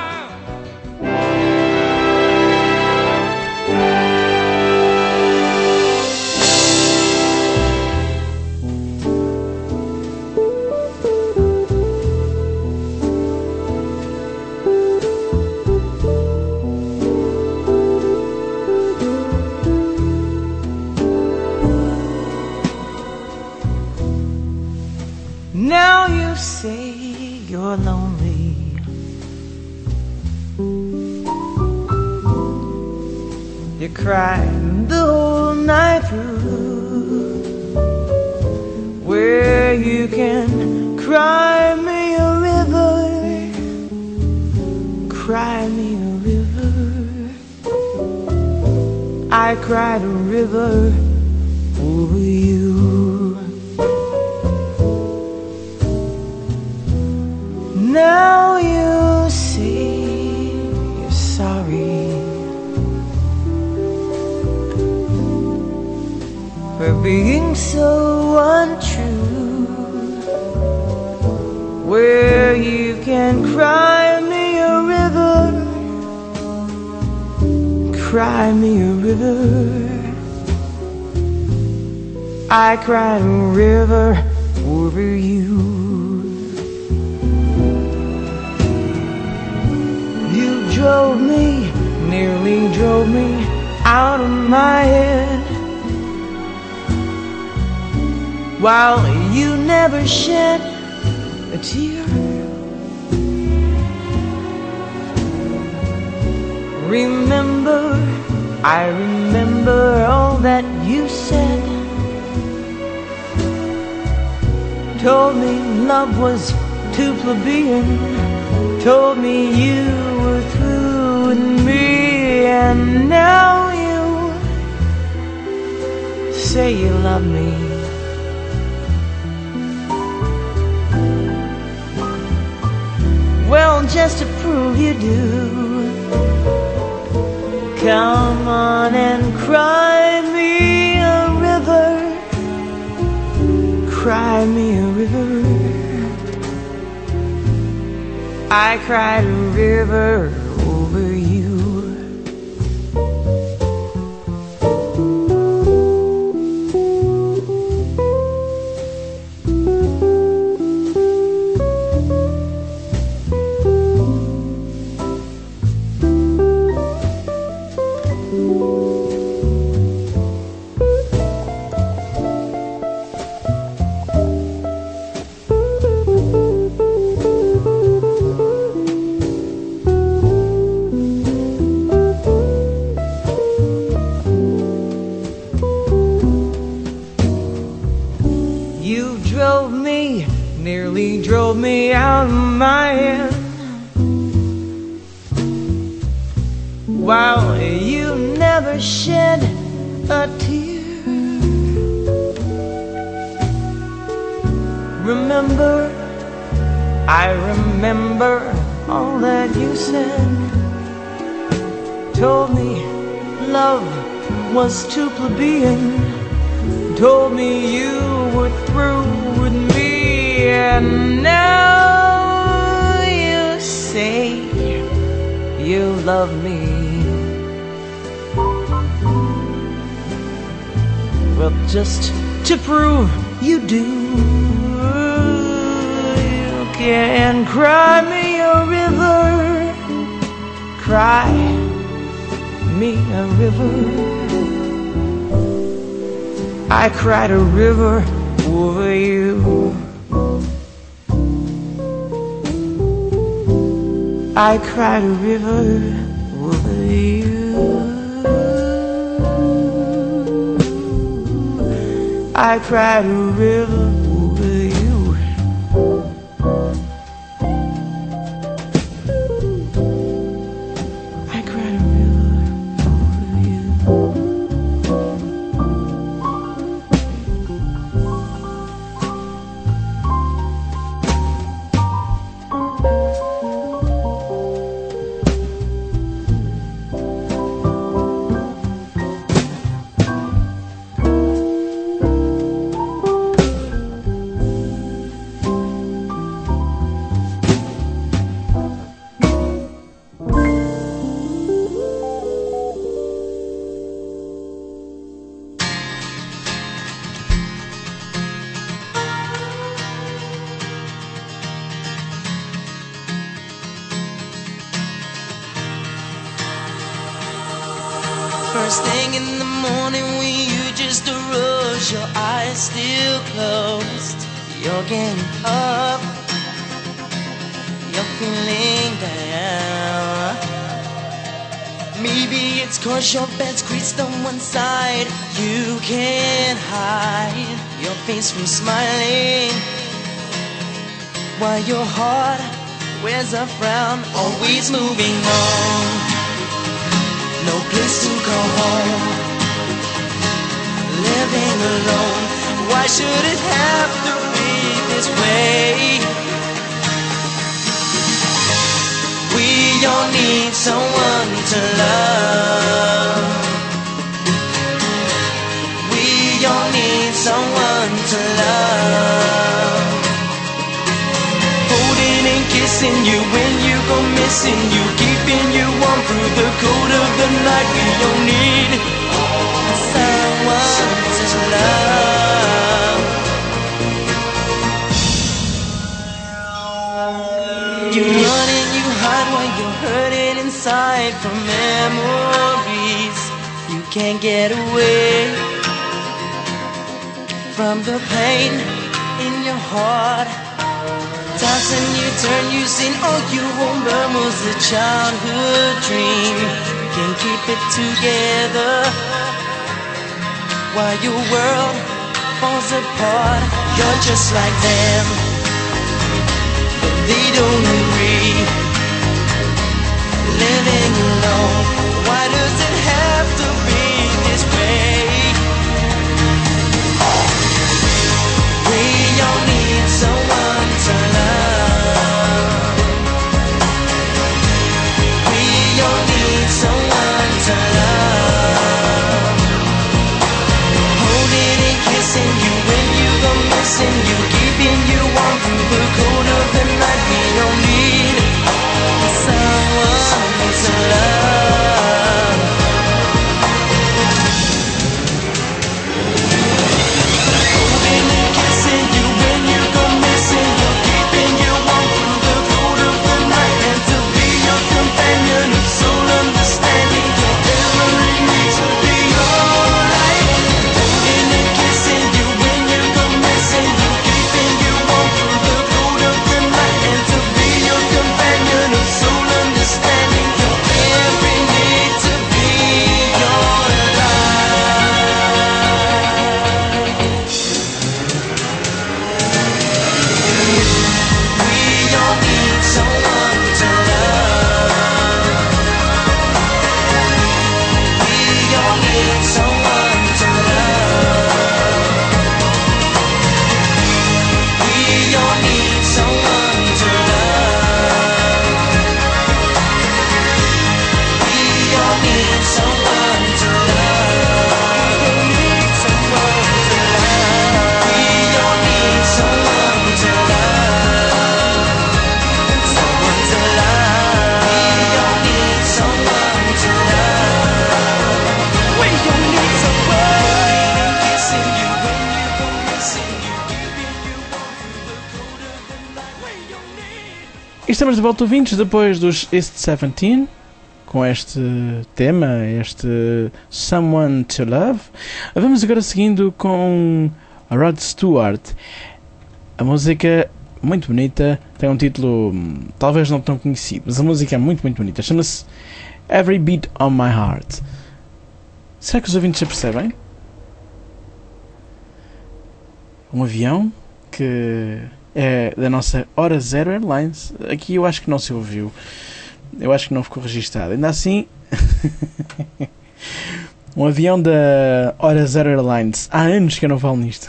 Now you say you're lonely. You cried the whole night through. Where you can cry me a river, cry me a river. I cried a river over you. Now you say you're sorry for being so untrue. Where you can cry me a river, cry me a river. I cried a river over you. Drove me, nearly drove me out of my head, while you never shed a tear. Remember, I remember all that you said. Told me love was too plebeian, told me you were through with me, and now you say you love me. Well, just to prove you do, come on and cry me a river, cry me a river. I cried a river over you. Drove me out of my head, while you never shed a tear. Remember, I remember all that you said. Told me love was too plebeian, told me you were through with me, and now you say you love me. Well, just to prove you do, you can cry me a river, cry me a river. I cried a river over you. I cried a river over you. I cried a river over you. I cried a river over you. First thing in the morning when you just arose, your eyes still closed. You're getting up, you're feeling down. Maybe it's cause your bed squeezed on one side. You can't hide your face from smiling, while your heart wears a frown. Always moving on, no place to go home, living alone. Why should it have to be this way? We all need someone to love. We all need someone to love. Holding and kissing you when you go missing, you keeping you warm through the cold of the night. We all need someone to love. You run and you hide while you're hurting inside from memories. You can't get away from the pain in your heart. Toss and you turn, you seen all you remember was a childhood dream. Can't keep it together while your world falls apart. You're just like them, but they don't agree. Living alone, why does it have to be this way? We all need someone to love. We all need someone to love. Holding and kissing you when you go missing, you keeping you warm through the cold of the night. We all need someone to love. Holding and kissing you when you go missing, you keeping you warm through the cold of the night. And to be your companion of soul understanding, your every need to be alright. Holding and kissing you when you go missing, you keeping you warm through the cold of the night. And to be your companion of soul understanding, your every need to be alright. We all need someone to love. We all need someone to love. We all need someone to love. We all need someone to love. We need someone to love. We all need someone to love. Someone to love. We all need someone to love. We all need someone. Kissing you when you go missing, you keeping you warm through the cold of the night. We all need. E estamos de volta, ouvintes, depois dos East seventeen, com este tema, este Someone to Love. Vamos agora seguindo com a Rod Stewart. A música, muito bonita, tem um título hum, talvez não tão conhecido, mas a música é muito, muito bonita. Chama-se Every Beat on My Heart. Será que os ouvintes já percebem? Um avião que é da nossa Hora Zero Airlines. Aqui eu acho que não se ouviu. Eu acho que não ficou registado. Ainda assim, um avião da Hora Zero Airlines. Há anos que eu não falo nisto.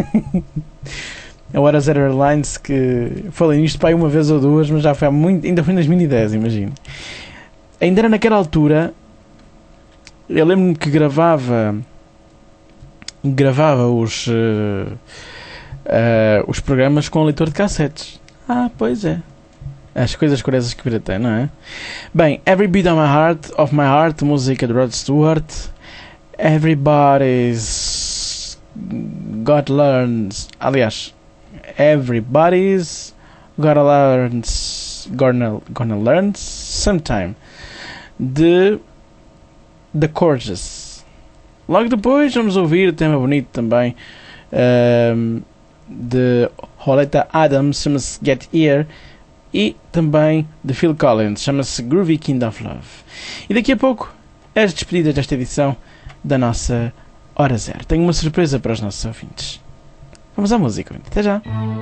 A Hora Zero Airlines, que falei nisto para aí uma vez ou duas, mas já foi há muito, ainda foi em dois mil e dez, imagino. Ainda era naquela altura, eu lembro-me que gravava gravava os uh, uh, os programas com leitor de cassetes. Ah, pois é. As coisas curiosas que vida tem, não é? Bem, Every Beat of My Heart, of My Heart, música de Rod Stewart. Everybody's got learns. Aliás, everybody's gotta learn, gonna, gonna learn sometime. De The Courges. Logo depois vamos ouvir o tema bonito também um, de Oleta Adams, chama-se Get Here, e também de Phil Collins, chama-se Groovy Kind of Love. E daqui a pouco, as despedidas desta edição da nossa Hora Zero. Tenho uma surpresa para os nossos ouvintes. Vamos à música, até já!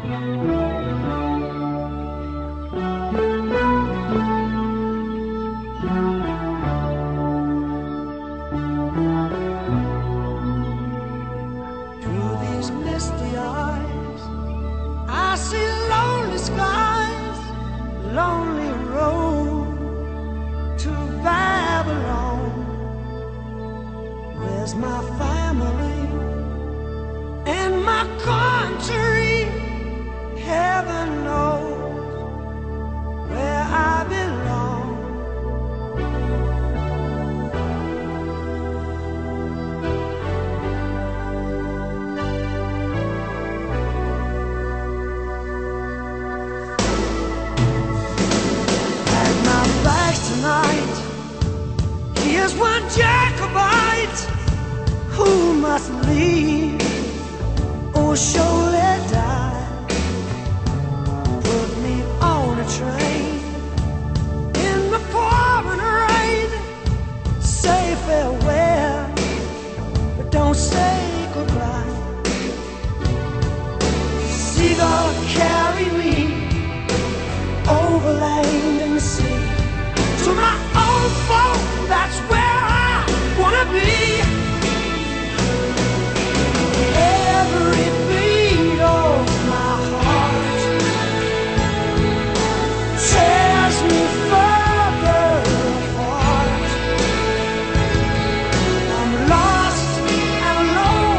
Through these misty eyes, I see lonely skies, lonely road to Babylon. Where's my family and my country? Heaven knows where I belong. Pack my bags tonight. Here's one Jacobite who must leave or surely die. Put me on a train in the pouring rain. Say farewell, but don't say goodbye. Seagull, carry me over land and sea to my old folk. That's where I wanna be. Every beat of my heart tears me further apart. I'm lost and alone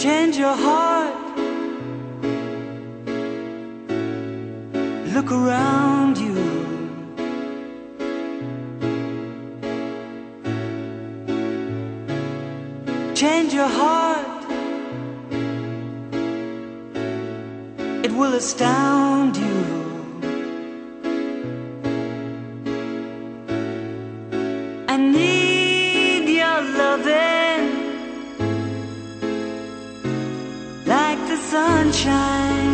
Change your heart. Look around you. Change your heart. It will astound you. I need your loving like the sunshine.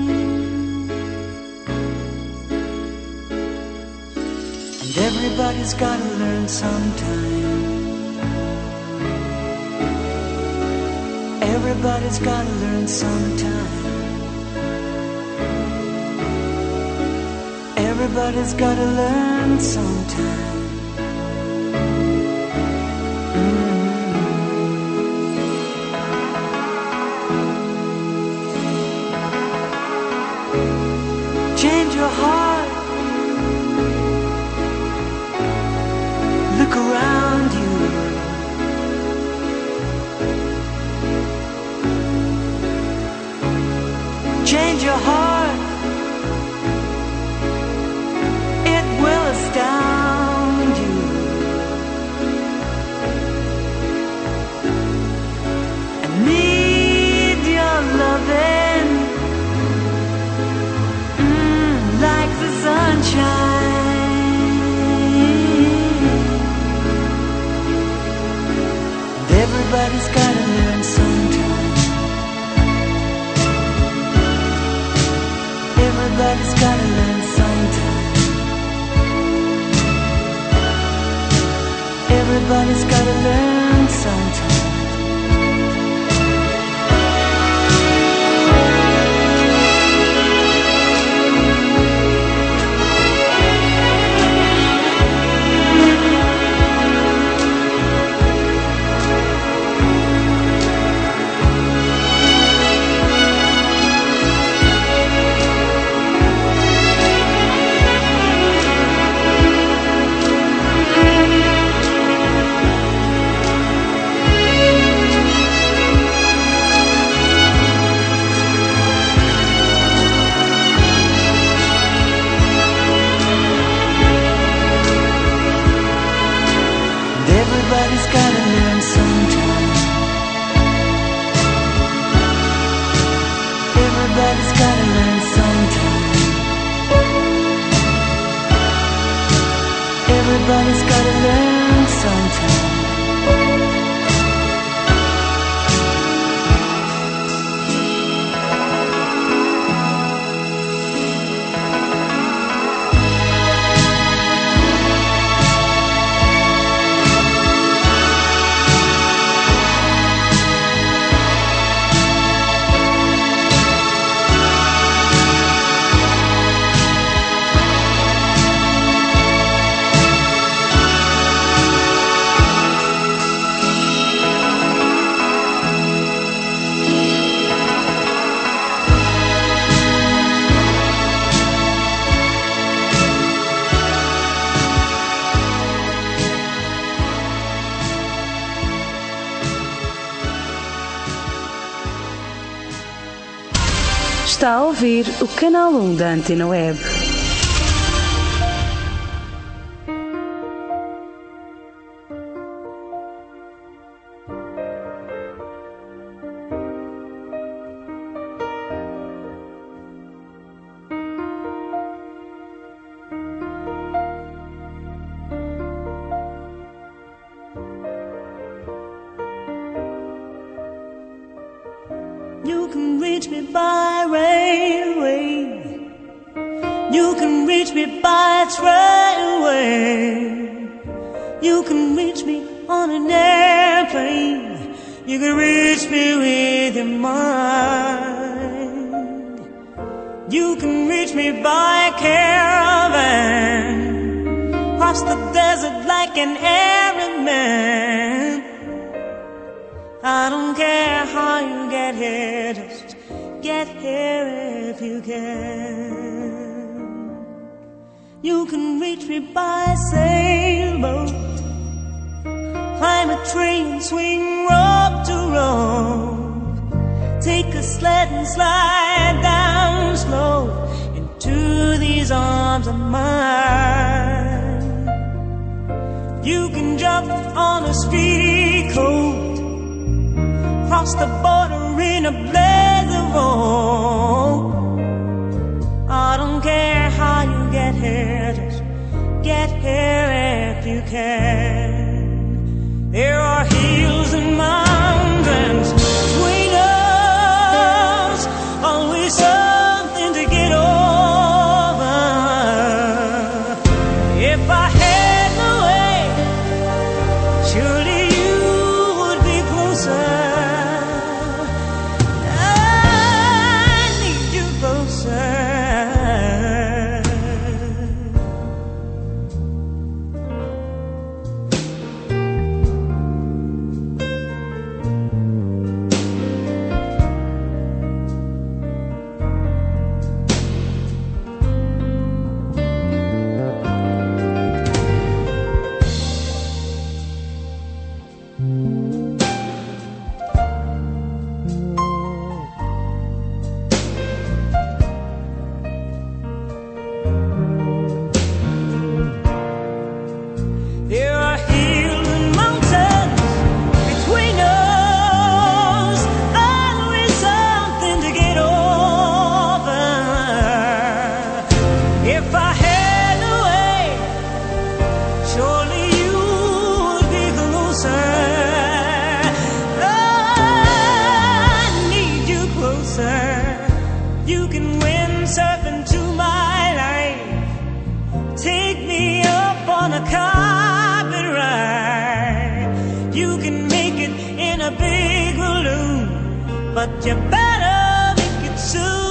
And everybody's gotta learn sometime. Everybody's gotta learn sometime. Everybody's gotta learn sometime. Change your heart. Look around you. Change your heart. It will astound you. I need your loving like the sunshine. And everybody's gotta learn sometime. Everybody's gotta learn sometime. Everybody's gotta learn sometime. Everybody's gotta learn sometime. Everybody's gotta learn sometime. Everybody's gotta learn sometime. Está a ouvir o Canal um da Antena Web. You can reach me by railway. You can reach me by trailway. You can reach me on an airplane. You can reach me with your mind. You can reach me by caravan, cross the desert like an Arab man. I don't care how you get here, just get here if you can. You can reach me by sailboat, climb a tree and swing rope to rope. sled and slide down slow into these arms of mine. You can jump on a speedy coat, cross the border in a blaze of hope. I don't care how you get here, just get here if you can. There are hills and mountains between us, always something to get over. If I had my way, surely you would be closer. I need you closer. There are hills and mountains between us, always something to get over. If I had a way, surely you would be closer. I need you closer. You can windsurf into my life, take me up on a carpet ride. You can make it in a big balloon, but you better make it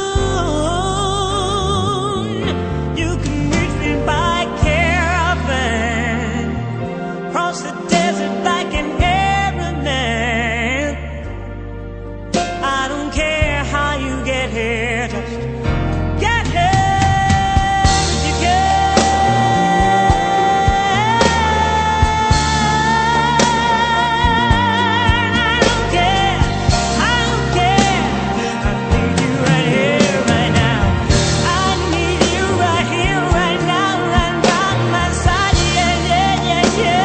soon. You can reach me by caravan, cross the desert like an Arab man. I don't care how you get here, just get here if you can. I don't care, I don't care. I need you right here, right now. I need you right here, right now, right by my side. Yeah, yeah, yeah, yeah.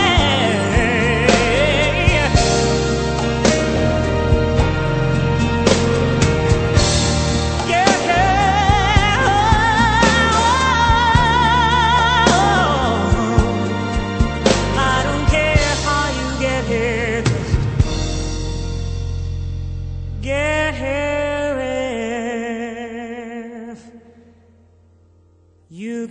I don't care how you get here, just get here if you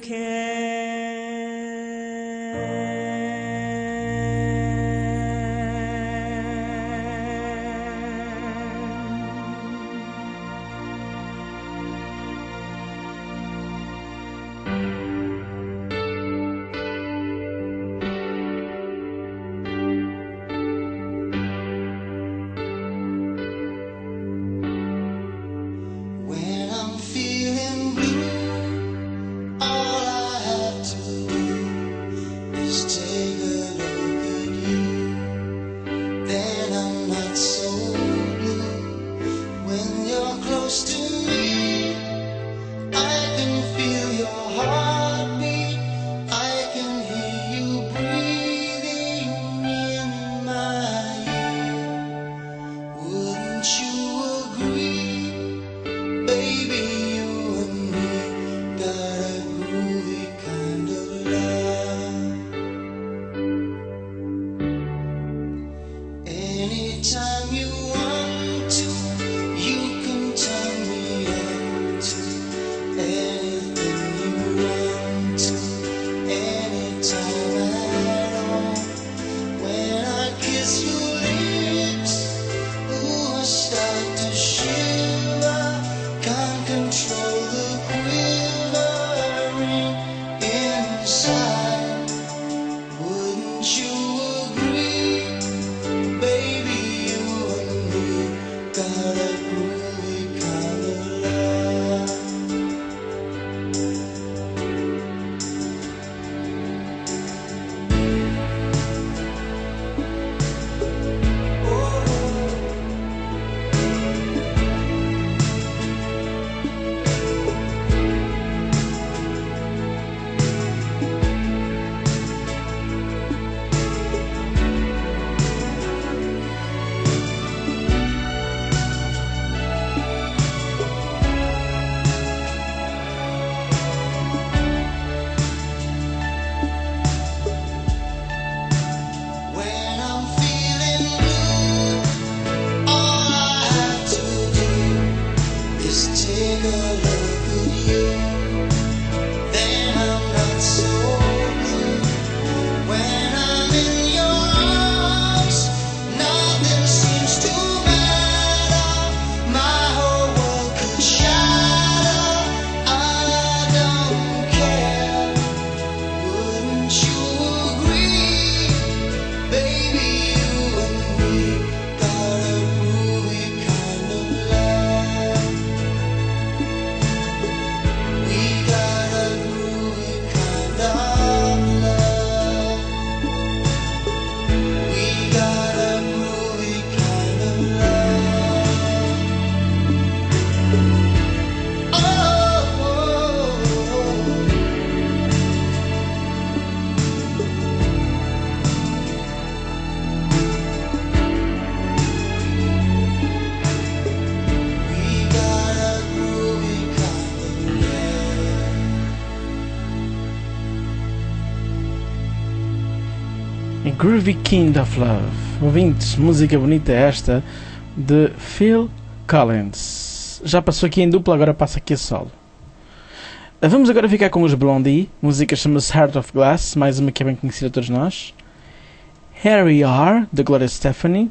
When I'm feeling blue, all I have to do is take a look at you. Then I'm not so blue. When you're close to me, I can feel your heartbeat. I can hear you breathing in my ear. Wouldn't you agree? Baby, you and me got a groovy kind of love. Anytime you want to, you can turn me on to anything you want to, anytime at all. When I kiss your lips, ooh, I start to shiver. Can't control the quivering inside. Wouldn't you agree? Baby, you and Groovy Kind of Love. Ouvintes, música bonita esta de Phil Collins. Já passou aqui em dupla, agora passa aqui a solo. Vamos agora ficar com os Blondie. A música chama-se Heart of Glass, mais uma que é bem conhecida a todos nós. Here We Are, da Gloria Stefani.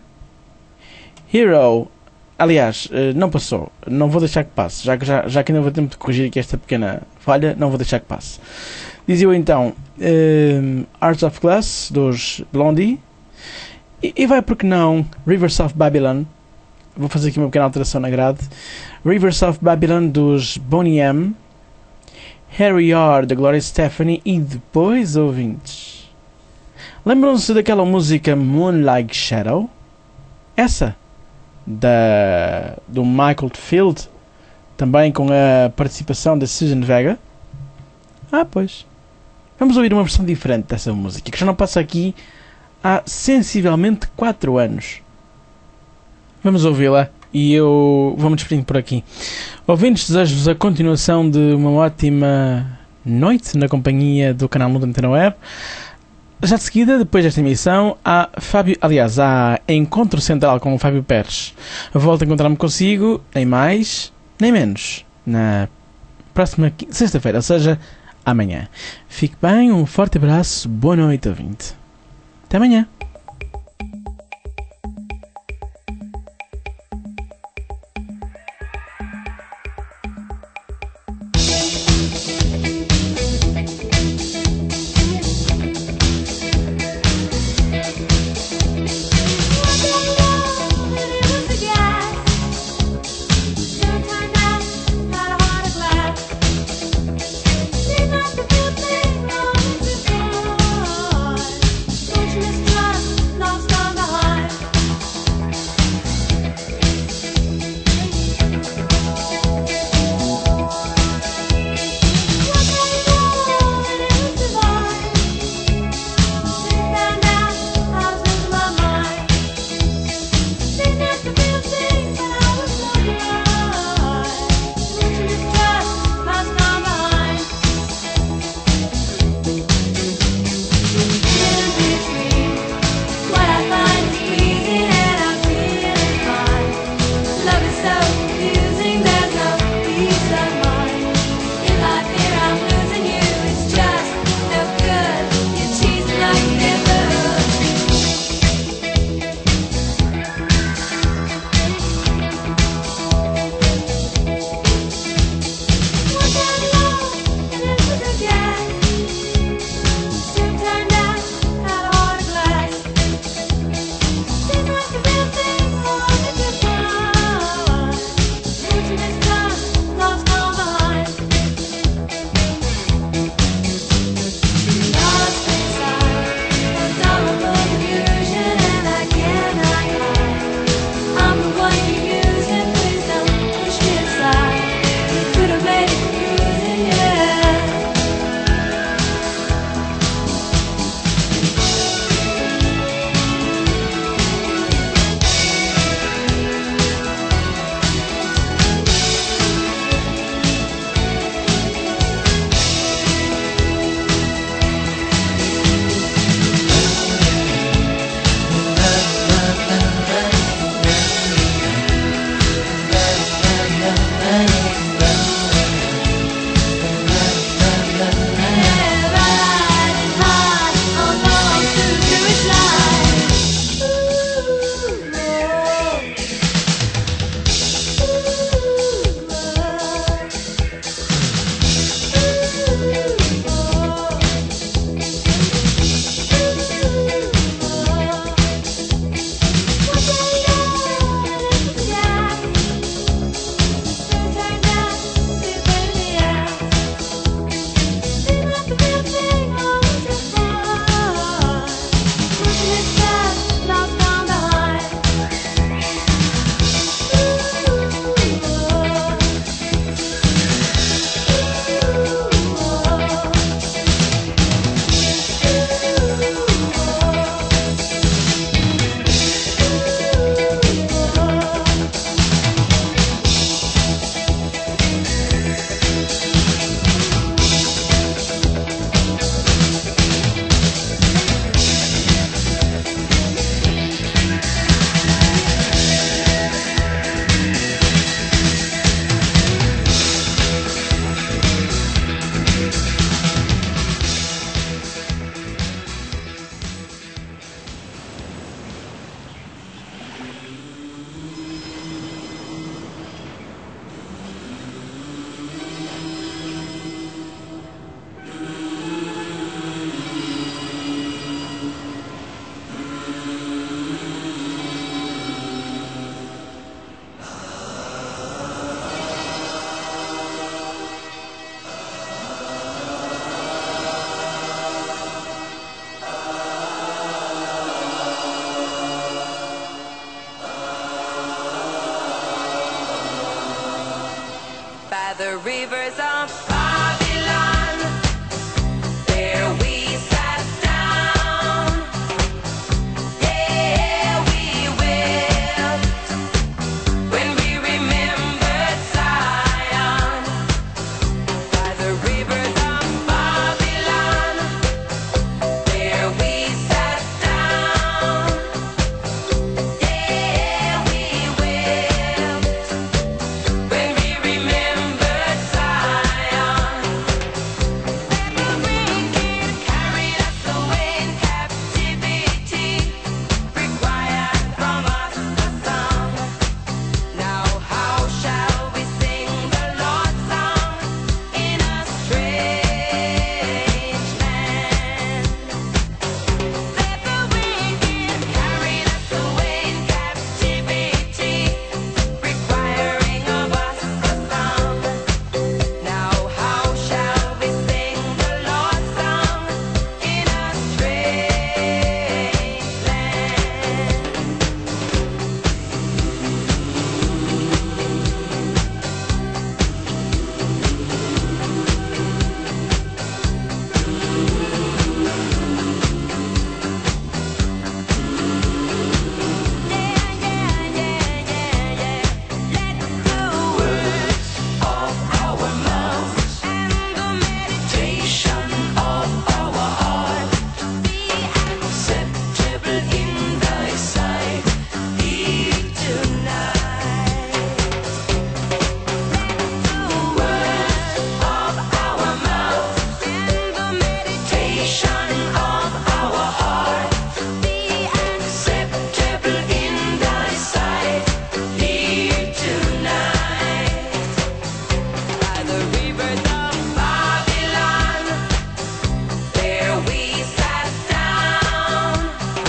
Hero, aliás, não passou, não vou deixar que passe, já que, já, já que ainda vou ter tempo de corrigir aqui esta pequena falha, não vou deixar que passe. Dizia eu então, um, Heart of Glass, dos Blondie. E, e vai, porque não, Rivers of Babylon. Vou fazer aqui uma pequena alteração na grade. Rivers of Babylon, dos Boney M. Here We Are, da Gloria Stefani. E depois, ouvintes, lembram-se daquela música Moon Like Shadow? Essa, da, do Michael Field, também com a participação da Susan Vega. Ah, pois. Vamos ouvir uma versão diferente dessa música, que já não passa aqui há sensivelmente quatro anos. Vamos ouvi-la e eu vou-me despedindo por aqui. Ouvintes, desejo-vos a continuação de uma ótima noite na companhia do canal Mundo Antena Web. Já de seguida, depois desta emissão, há Fábio, aliás, há Encontro Central com o Fábio Pérez. Volto a encontrar-me consigo, nem mais, nem menos, na próxima sexta-feira, ou seja, amanhã. Fique bem, um forte abraço, boa noite, ouvinte. Até amanhã. Try the rivers of Babylon. There we sat down. Yeah, we will. When we remembered Zion. By the rivers of Babylon. There we sat down. Yeah, we will. When we remembered Zion. The wicked carried us away in captivity, required from us a song. Now how shall we sing the Lord's song in a strange land? Let the wicked carried us away in captivity, requiring of us a song. Now how shall we sing the Lord's song in a strange land? Of our mouths and the meditation of our heart be acceptable in thy sight, Eve tonight. The words of our mouths and the meditation of our heart be acceptable in thy sight, Eve tonight. By the rivers of Babylon, there we sat down.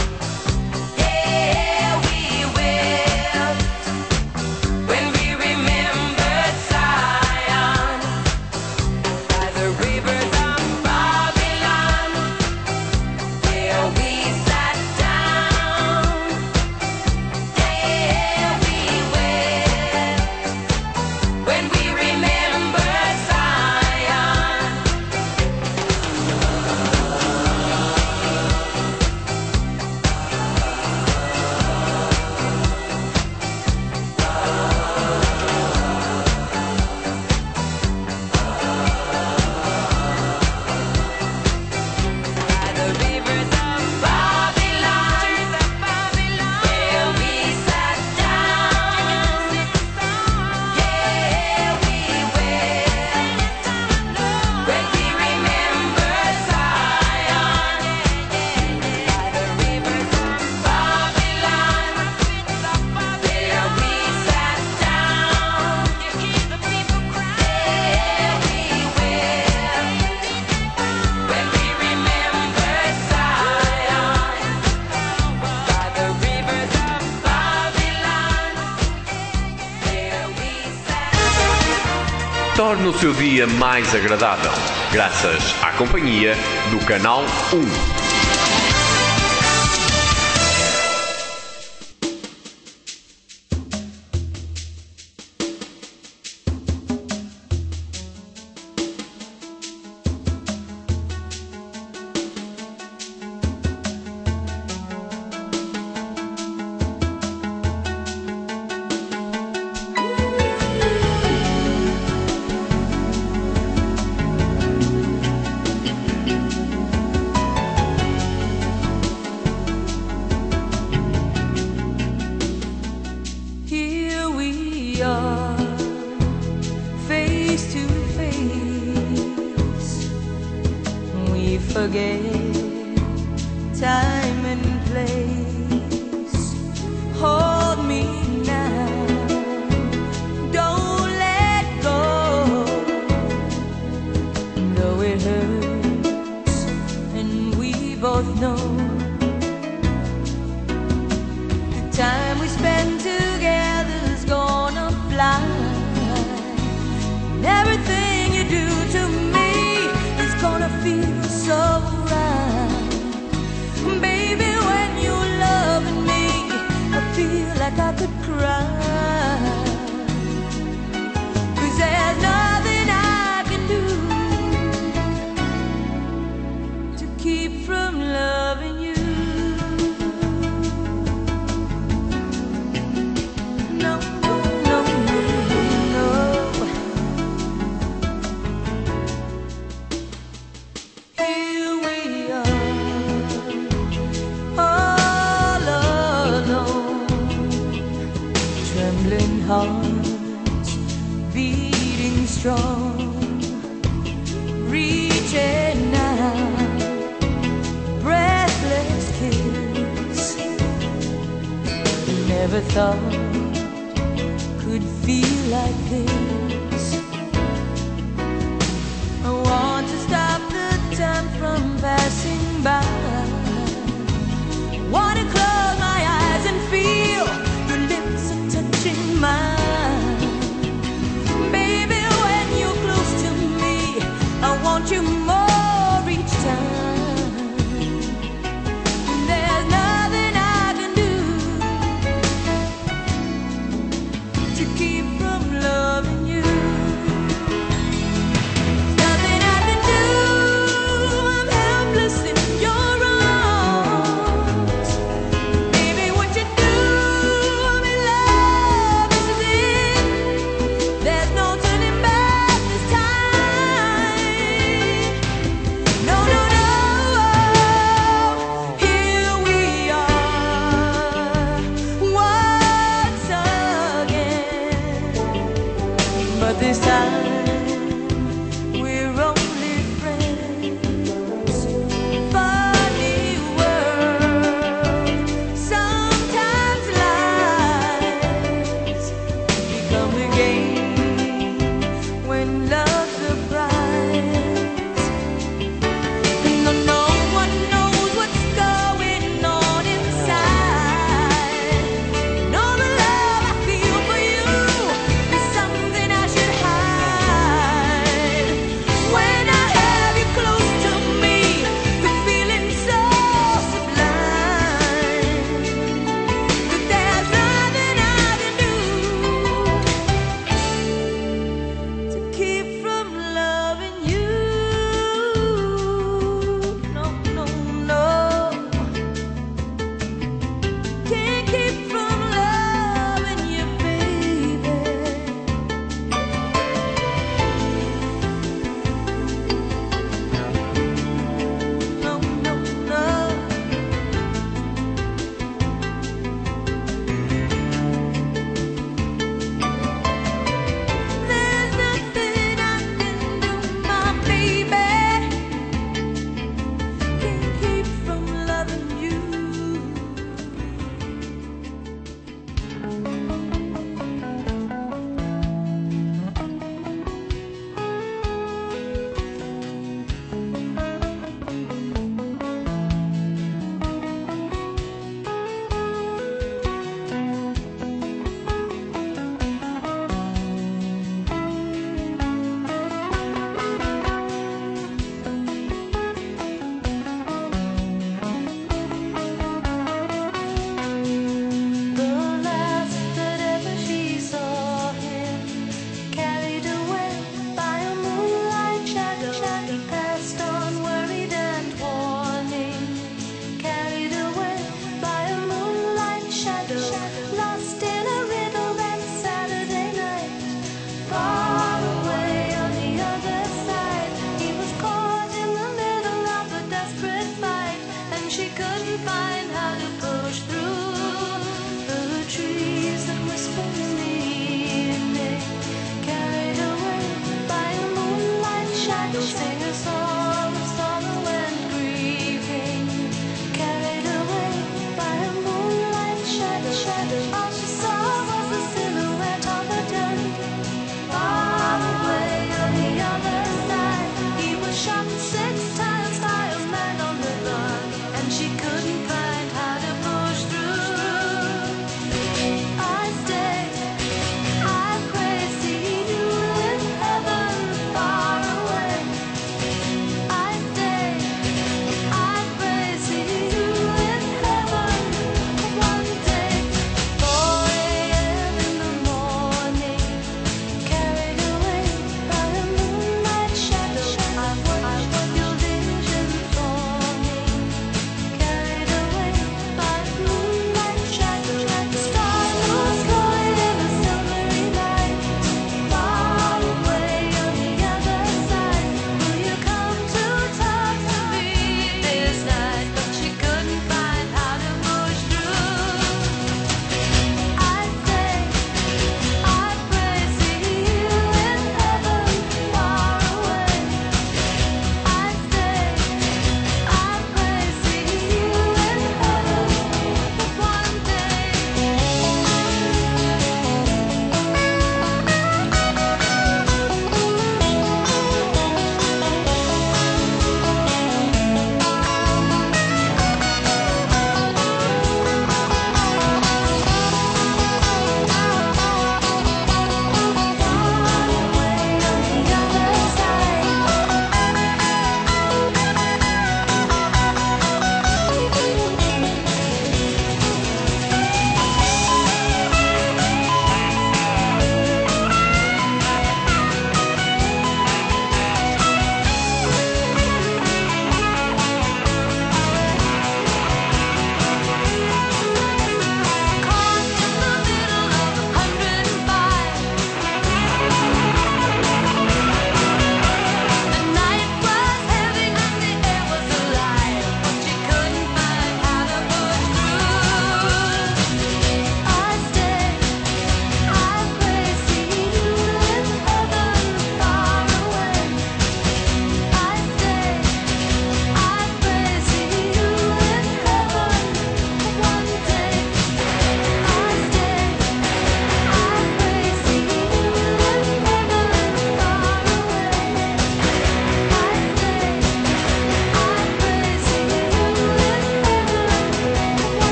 Yeah, we will. When we remembered Zion. By the rivers of Babylon, there we sat down. Yeah, we will. When we remembered Zion. By the rivers of Babylon, there we sat down. Yeah, we will. When we remembered Zion. By the rivers of Babylon, there we sat down. Yeah, we will. When we remembered Zion. By the rivers of Babylon, there we sat. Torne o seu dia mais agradável, graças à companhia do Canal um. Here we are, face to face. We forget time and place. Hold me now, don't let go. Though it hurts, and we both know the time we spend together's gonna fly. And everything you do to me is gonna feel so right. Baby, when you trembling hearts beating strong, reaching out, breathless kiss. Never thought could feel like this. I want to stop the time from passing by. Want to close my eyes and feel your lips are touching mine. Baby, when you're close to me, I want you more each time. There's nothing I can do to keep from loving you. Nothing I can do, I'm helpless in your arms. Baby, what you do, I'm in love, this is it. There's no turning back this time. No, no, no, here we are once again. But this time